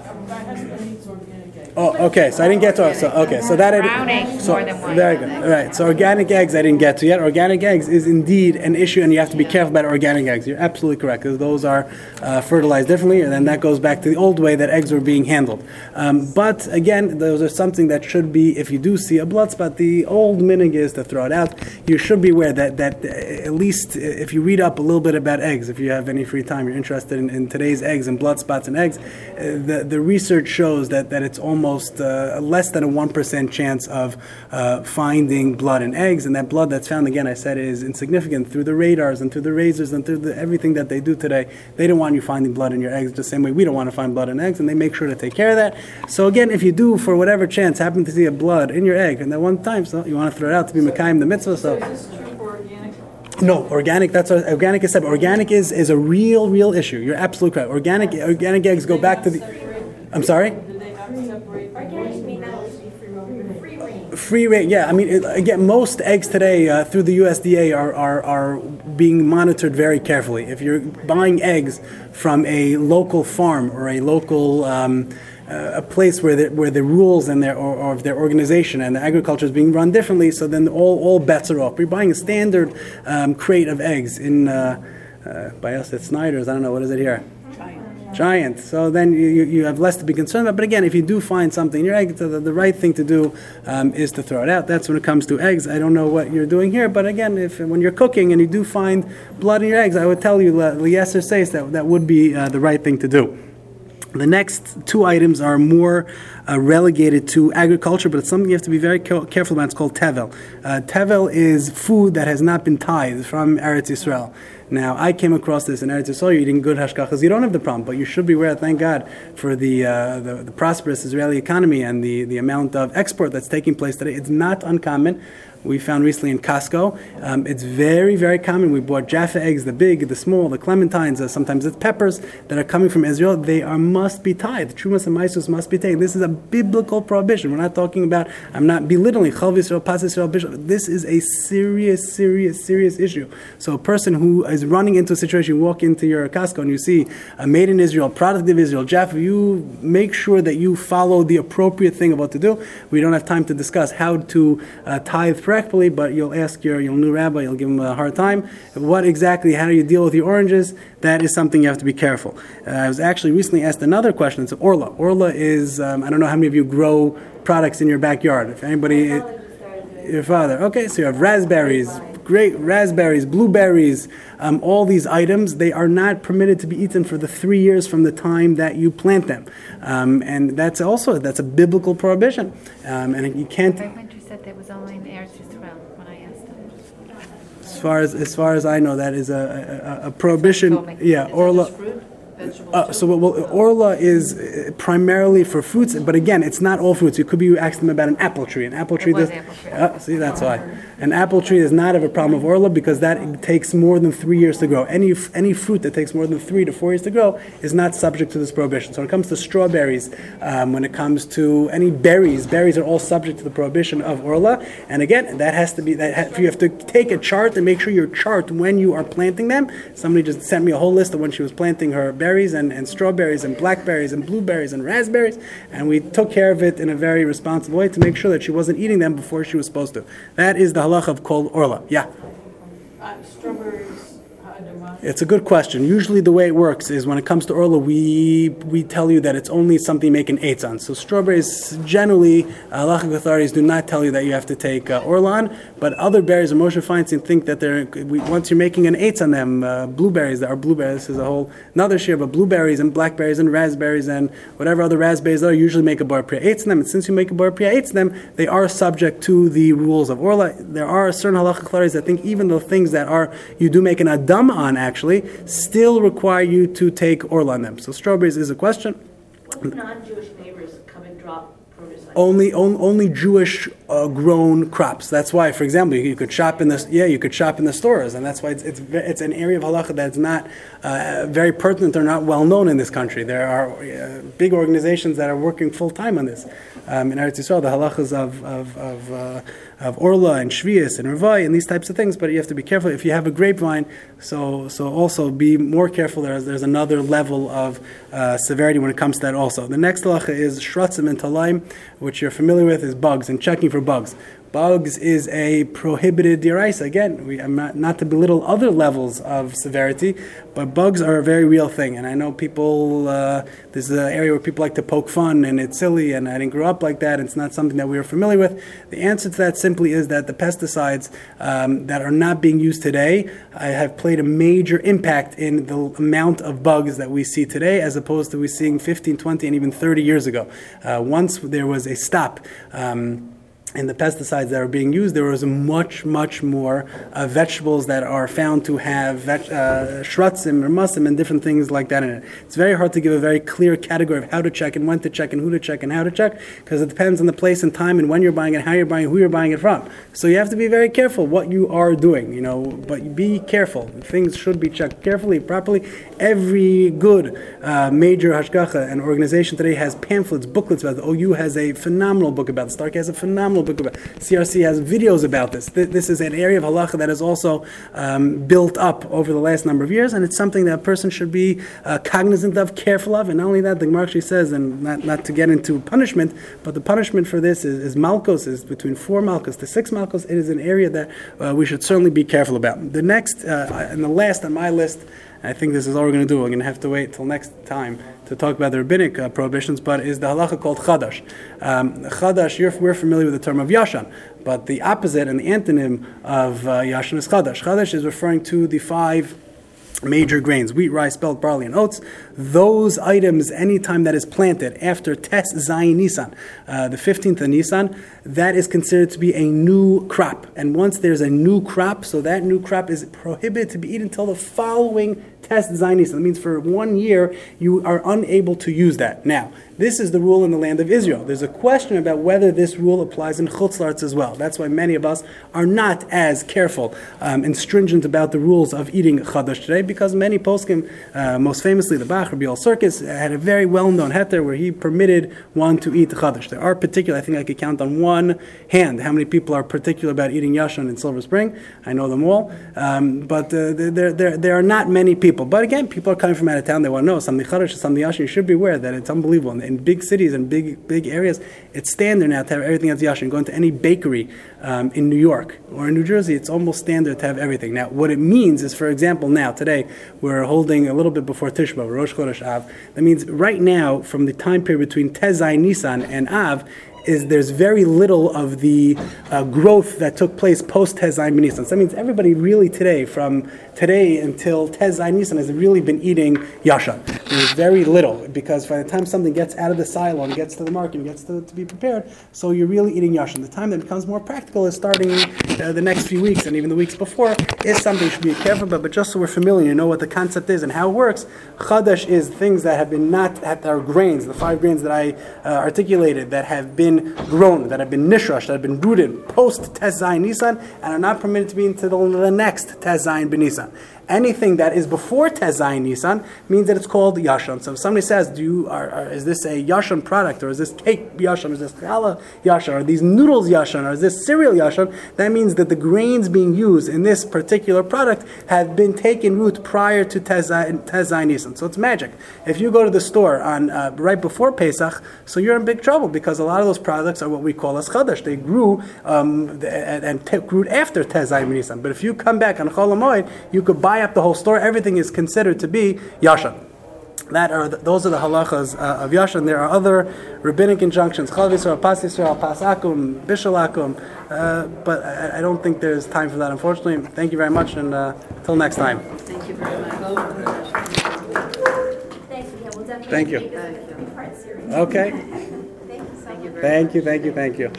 S1: Oh, okay. So I didn't get to. So okay. So that I
S4: Brown
S1: didn't.
S4: eggs
S1: So
S4: more than white.
S1: very good. All right. So organic eggs I didn't get to yet. Organic eggs is indeed an issue, and you have to be careful about organic eggs. You're absolutely correct, because those are uh, fertilized differently, and then that goes back to the old way that eggs were being handled. Um, but again, those are something that should be. If you do see a blood spot, the old minhag is to throw it out. You should be aware that that uh, at least if you read up a little bit about eggs, if you have any free time, you're interested in, in today's eggs and blood spots in eggs. Uh, the the research shows that that it's almost uh, less than a one percent chance of uh, finding blood in eggs, and that blood that's found, again, I said, is insignificant through the radars and through the razors and through the, everything that they do today. They don't want you finding blood in your eggs the same way we don't want to find blood in eggs, and they make sure to take care of that. So again, if you do, for whatever chance, happen to see a blood in your egg, and that one time, so you want to throw it out to be Mekayim the mitzvah, so...
S5: Is this true for organic?
S1: No, organic, that's what, organic is separate. Organic is, is a real, real issue. You're absolutely correct. Organic, organic eggs go back to the... I'm sorry?
S5: Did they have to separate?
S2: Organic may not always be free range. Free range.
S1: Free range, yeah. I mean, it, again, most eggs today uh, through the U S D A are, are are being monitored very carefully. If you're buying eggs from a local farm or a local um, uh, a place where the, where the rules and their or, or of their organization and the agriculture is being run differently, so then all all bets are off. We're buying a standard um, crate of eggs in uh, uh, by us at Snyder's. I don't know, what is it here. Giant. So then you, you, you have less to be concerned about. But again, if you do find something in your egg, the, the right thing to do um, is to throw it out. That's when it comes to eggs. I don't know what you're doing here, but again, if when you're cooking and you do find blood in your eggs, I would tell you, Eliezer says that that would be uh, the right thing to do. The next two items are more uh, relegated to agriculture, but it's something you have to be very ca- careful about. It's called tevel. Uh, tevel is food that has not been tithed from Eretz Yisrael. Now, I came across this in Eretz Yisrael. You're eating good hashgachas. You don't have the problem, but you should be aware, thank God, for the, uh, the the prosperous Israeli economy and the, the amount of export that's taking place today. It's not uncommon. We found recently in Costco. Um, it's very, very common. We bought Jaffa eggs, the big, the small, the clementines, uh, sometimes it's peppers that are coming from Israel. They are must be tithed. Trumas and Maisus must be taken. This is a biblical prohibition. We're not talking about, I'm not belittling Chal Yisrael, Pas Yisrael, Bishop. This is a serious, serious, serious issue. So a person who is running into a situation, you walk into your Costco and you see a made in Israel, product of Israel, Jaffa, you make sure that you follow the appropriate thing of what to do. We don't have time to discuss how to uh, tithe correctly, but you'll ask your, your new rabbi, you'll give him a hard time. What exactly, how do you deal with your oranges? That is something you have to be careful. Uh, I was actually recently asked another question. It's Orla. Orla is, um, I don't know how many of you grow products in your backyard. If anybody,
S2: My father just started doing
S1: your father. Okay, so you have raspberries, great raspberries, blueberries, um, all these items, they are not permitted to be eaten for the three years from the time that you plant them. Um, and that's also, that's a biblical prohibition. Um, and you can't...
S4: Rabbi Winter said that was only in Eretz Yisrael when I asked him.
S1: As far as as far as I know, that is a a, a prohibition.
S4: Told me.
S1: Yeah,
S5: Is
S1: orla.
S5: it just fruit, vegetables
S1: Uh,
S5: too?
S1: so well, orla is uh, primarily for fruits, but again, it's not all fruits. You could be asking them about an apple tree. An apple tree.
S4: was
S1: does-
S4: apple tree.
S1: Uh, see, that's why. An apple tree does not have a problem of orla because that takes more than three years to grow. Any any fruit that takes more than three to four years to grow is not subject to this prohibition. So when it comes to strawberries, um, when it comes to any berries, berries are all subject to the prohibition of orla. And again, that has to be that ha- you have to take a chart and make sure your chart when you are planting them. Somebody just sent me a whole list of when she was planting her berries and, and strawberries and blackberries and blueberries and raspberries, and we took care of it in a very responsible way to make sure that she wasn't eating them before she was supposed to. That is the halacha of kol orla. Yeah.
S5: Uh, Strawberries, hadama.
S1: It's a good question. Usually the way it works is when it comes to orla, we we tell you that it's only something you make an eitz on. So strawberries, generally, halachic authorities do not tell you that you have to take uh, orla on, but other berries, or Moshe Feinstein, think that they're, we, once you're making an eitz on them, uh, blueberries, that are blueberries, this is a whole, another share, but blueberries and blackberries and raspberries and whatever other raspberries are, usually make a bar priya eitz on them, and since you make a bar priya eitz on them, they are subject to the rules of orla. There are certain halachic authorities that think even the things that are, you do make an adam on, actually, still require you to take orla on them. So strawberries is a question.
S2: What if non-Jewish neighbors come and drop produce on you?
S1: Only, on, only Jewish uh, grown crops. That's why, for example, you, you could shop in the yeah, you could shop in the stores, and that's why it's it's, ve- it's an area of halacha that's not uh, very pertinent or not well known in this country. There are uh, big organizations that are working full time on this. Um, in Eretz Yisrael, the halachas of of of, uh, of orla and shvius and revai and these types of things. But you have to be careful if you have a grapevine. So so also be more careful. There's there's another level of uh, severity when it comes to that. Also, the next halacha is shratzim and talaim, which you're familiar with, is bugs and checking for bugs. Bugs is a prohibited diraisa. Again, we, I'm not, not to belittle other levels of severity, but bugs are a very real thing. And I know people, uh, this is an area where people like to poke fun, and it's silly, and I didn't grow up like that. It's not something that we are familiar with. The answer to that simply is that the pesticides um, that are not being used today uh, have played a major impact in the amount of bugs that we see today, as opposed to we seeing fifteen, twenty, and even thirty years ago. Uh, once there was a stop. Um, And the pesticides that are being used, there was much, much more uh, vegetables that are found to have veg- uh, shratzim or musim and different things like that in it. It's very hard to give a very clear category of how to check and when to check and who to check and how to check, because it depends on the place and time and when you're buying it, how you're buying it, who you're buying it from. So you have to be very careful what you are doing, you know, but be careful. Things should be checked carefully, properly. Every good uh, major hashgacha and organization today has pamphlets, booklets about it. O U has a phenomenal book about it. Stark has a phenomenal book about it. C R C has videos about this. This is an area of halacha that is also um, built up over the last number of years, and it's something that a person should be uh, cognizant of, careful of. And not only that, the Gemara actually says, and not, not to get into punishment, but the punishment for this is, is malchus, is between four malchus to six malchus. It is an area that uh, we should certainly be careful about. The next, uh, and the last on my list, I think this is all we're going to do. We're going to have to wait till next time to talk about the rabbinic uh, prohibitions, but is the halacha called chadash. Um, chadash, you're, we're familiar with the term of yashan, but the opposite and the antonym of uh, yashan is chadash. Chadash is referring to the five major grains: wheat, rice, spelt, barley, and oats. Those items, anytime that is planted after Tes Zayin Nisan, uh, the fifteenth of Nisan, that is considered to be a new crop. And once there's a new crop, so that new crop is prohibited to be eaten until the following Tes Zayin Nisan. That means for one year, you are unable to use that. Now, this is the rule in the land of Israel. There's a question about whether this rule applies in Chutz La'aretz as well. That's why many of us are not as careful um, and stringent about the rules of eating chadash today, because many poskim, uh, most famously the Bach, Rabbi Yol Sirkis, had a very well-known heter where he permitted one to eat chadash. There are particular, I think I could count on one hand how many people are particular about eating yashan in Silver Spring. I know them all. Um, but uh, there, there, there are not many people. But again, people are coming from out of town. They want to know something chadash, something yashan. You should be aware that it's unbelievable. In big cities and big big areas, it's standard now to have everything that's yashin. Going to any bakery um, in New York or in New Jersey, it's almost standard to have everything. Now, what it means is, for example, now, today, we're holding a little bit before Tisha B'Av, Rosh Chodesh Av. That means right now, from the time period between Tes Zayin Nisan and Av, is there's very little of the uh, growth that took place post Tes Zayin Nisan. So that means everybody really today, from today until Tes Zayin Nisan, has really been eating yashan. There's very little, because by the time something gets out of the silo and gets to the market and gets to, to be prepared, so you're really eating yashan. The time that becomes more practical is starting uh, the next few weeks and even the weeks before is something you should be careful about. But just so we're familiar, you know what the concept is and how it works. Chadash is things that have been not at our grains, the five grains that I uh, articulated, that have been grown, that have been nishrash, that have been rooted post Tes Zayin Nisan, and are not permitted to be into the, the next Tes Zayin B'Nisan. Anything that is before Tes Zayin Nisan means that it's called Yashan. So if somebody says, "Do you are, are is this a Yashan product, or is this cake Yashan, is this challah Yashan, are these noodles Yashan, or is this cereal Yashan?" That means that the grains being used in this particular product have been taken root prior to Tes Zayin Nisan. So it's magic. If you go to the store on uh, right before Pesach, so you're in big trouble because a lot of those products are what we call as chadash. They grew um, and, and t- grew after Tes Zayin Nisan. But if you come back on Chol HaMoed, you could buy up the whole store. Everything is considered to be Yashan. That are the, those are the halachas uh, of Yashan. There are other rabbinic injunctions, Chalav Yisrael, Pas Yisrael, Pas Akum, Bishul Akum, uh, but I, I don't think there's time for that, unfortunately. Thank you very much, and uh, till next time.
S5: Thank you very much.
S2: Thanks, yeah, we'll definitely
S1: Thank you.
S2: make this a three-part series.
S1: Okay.
S2: Thank you so much.
S1: Thank you, thank you, thank you.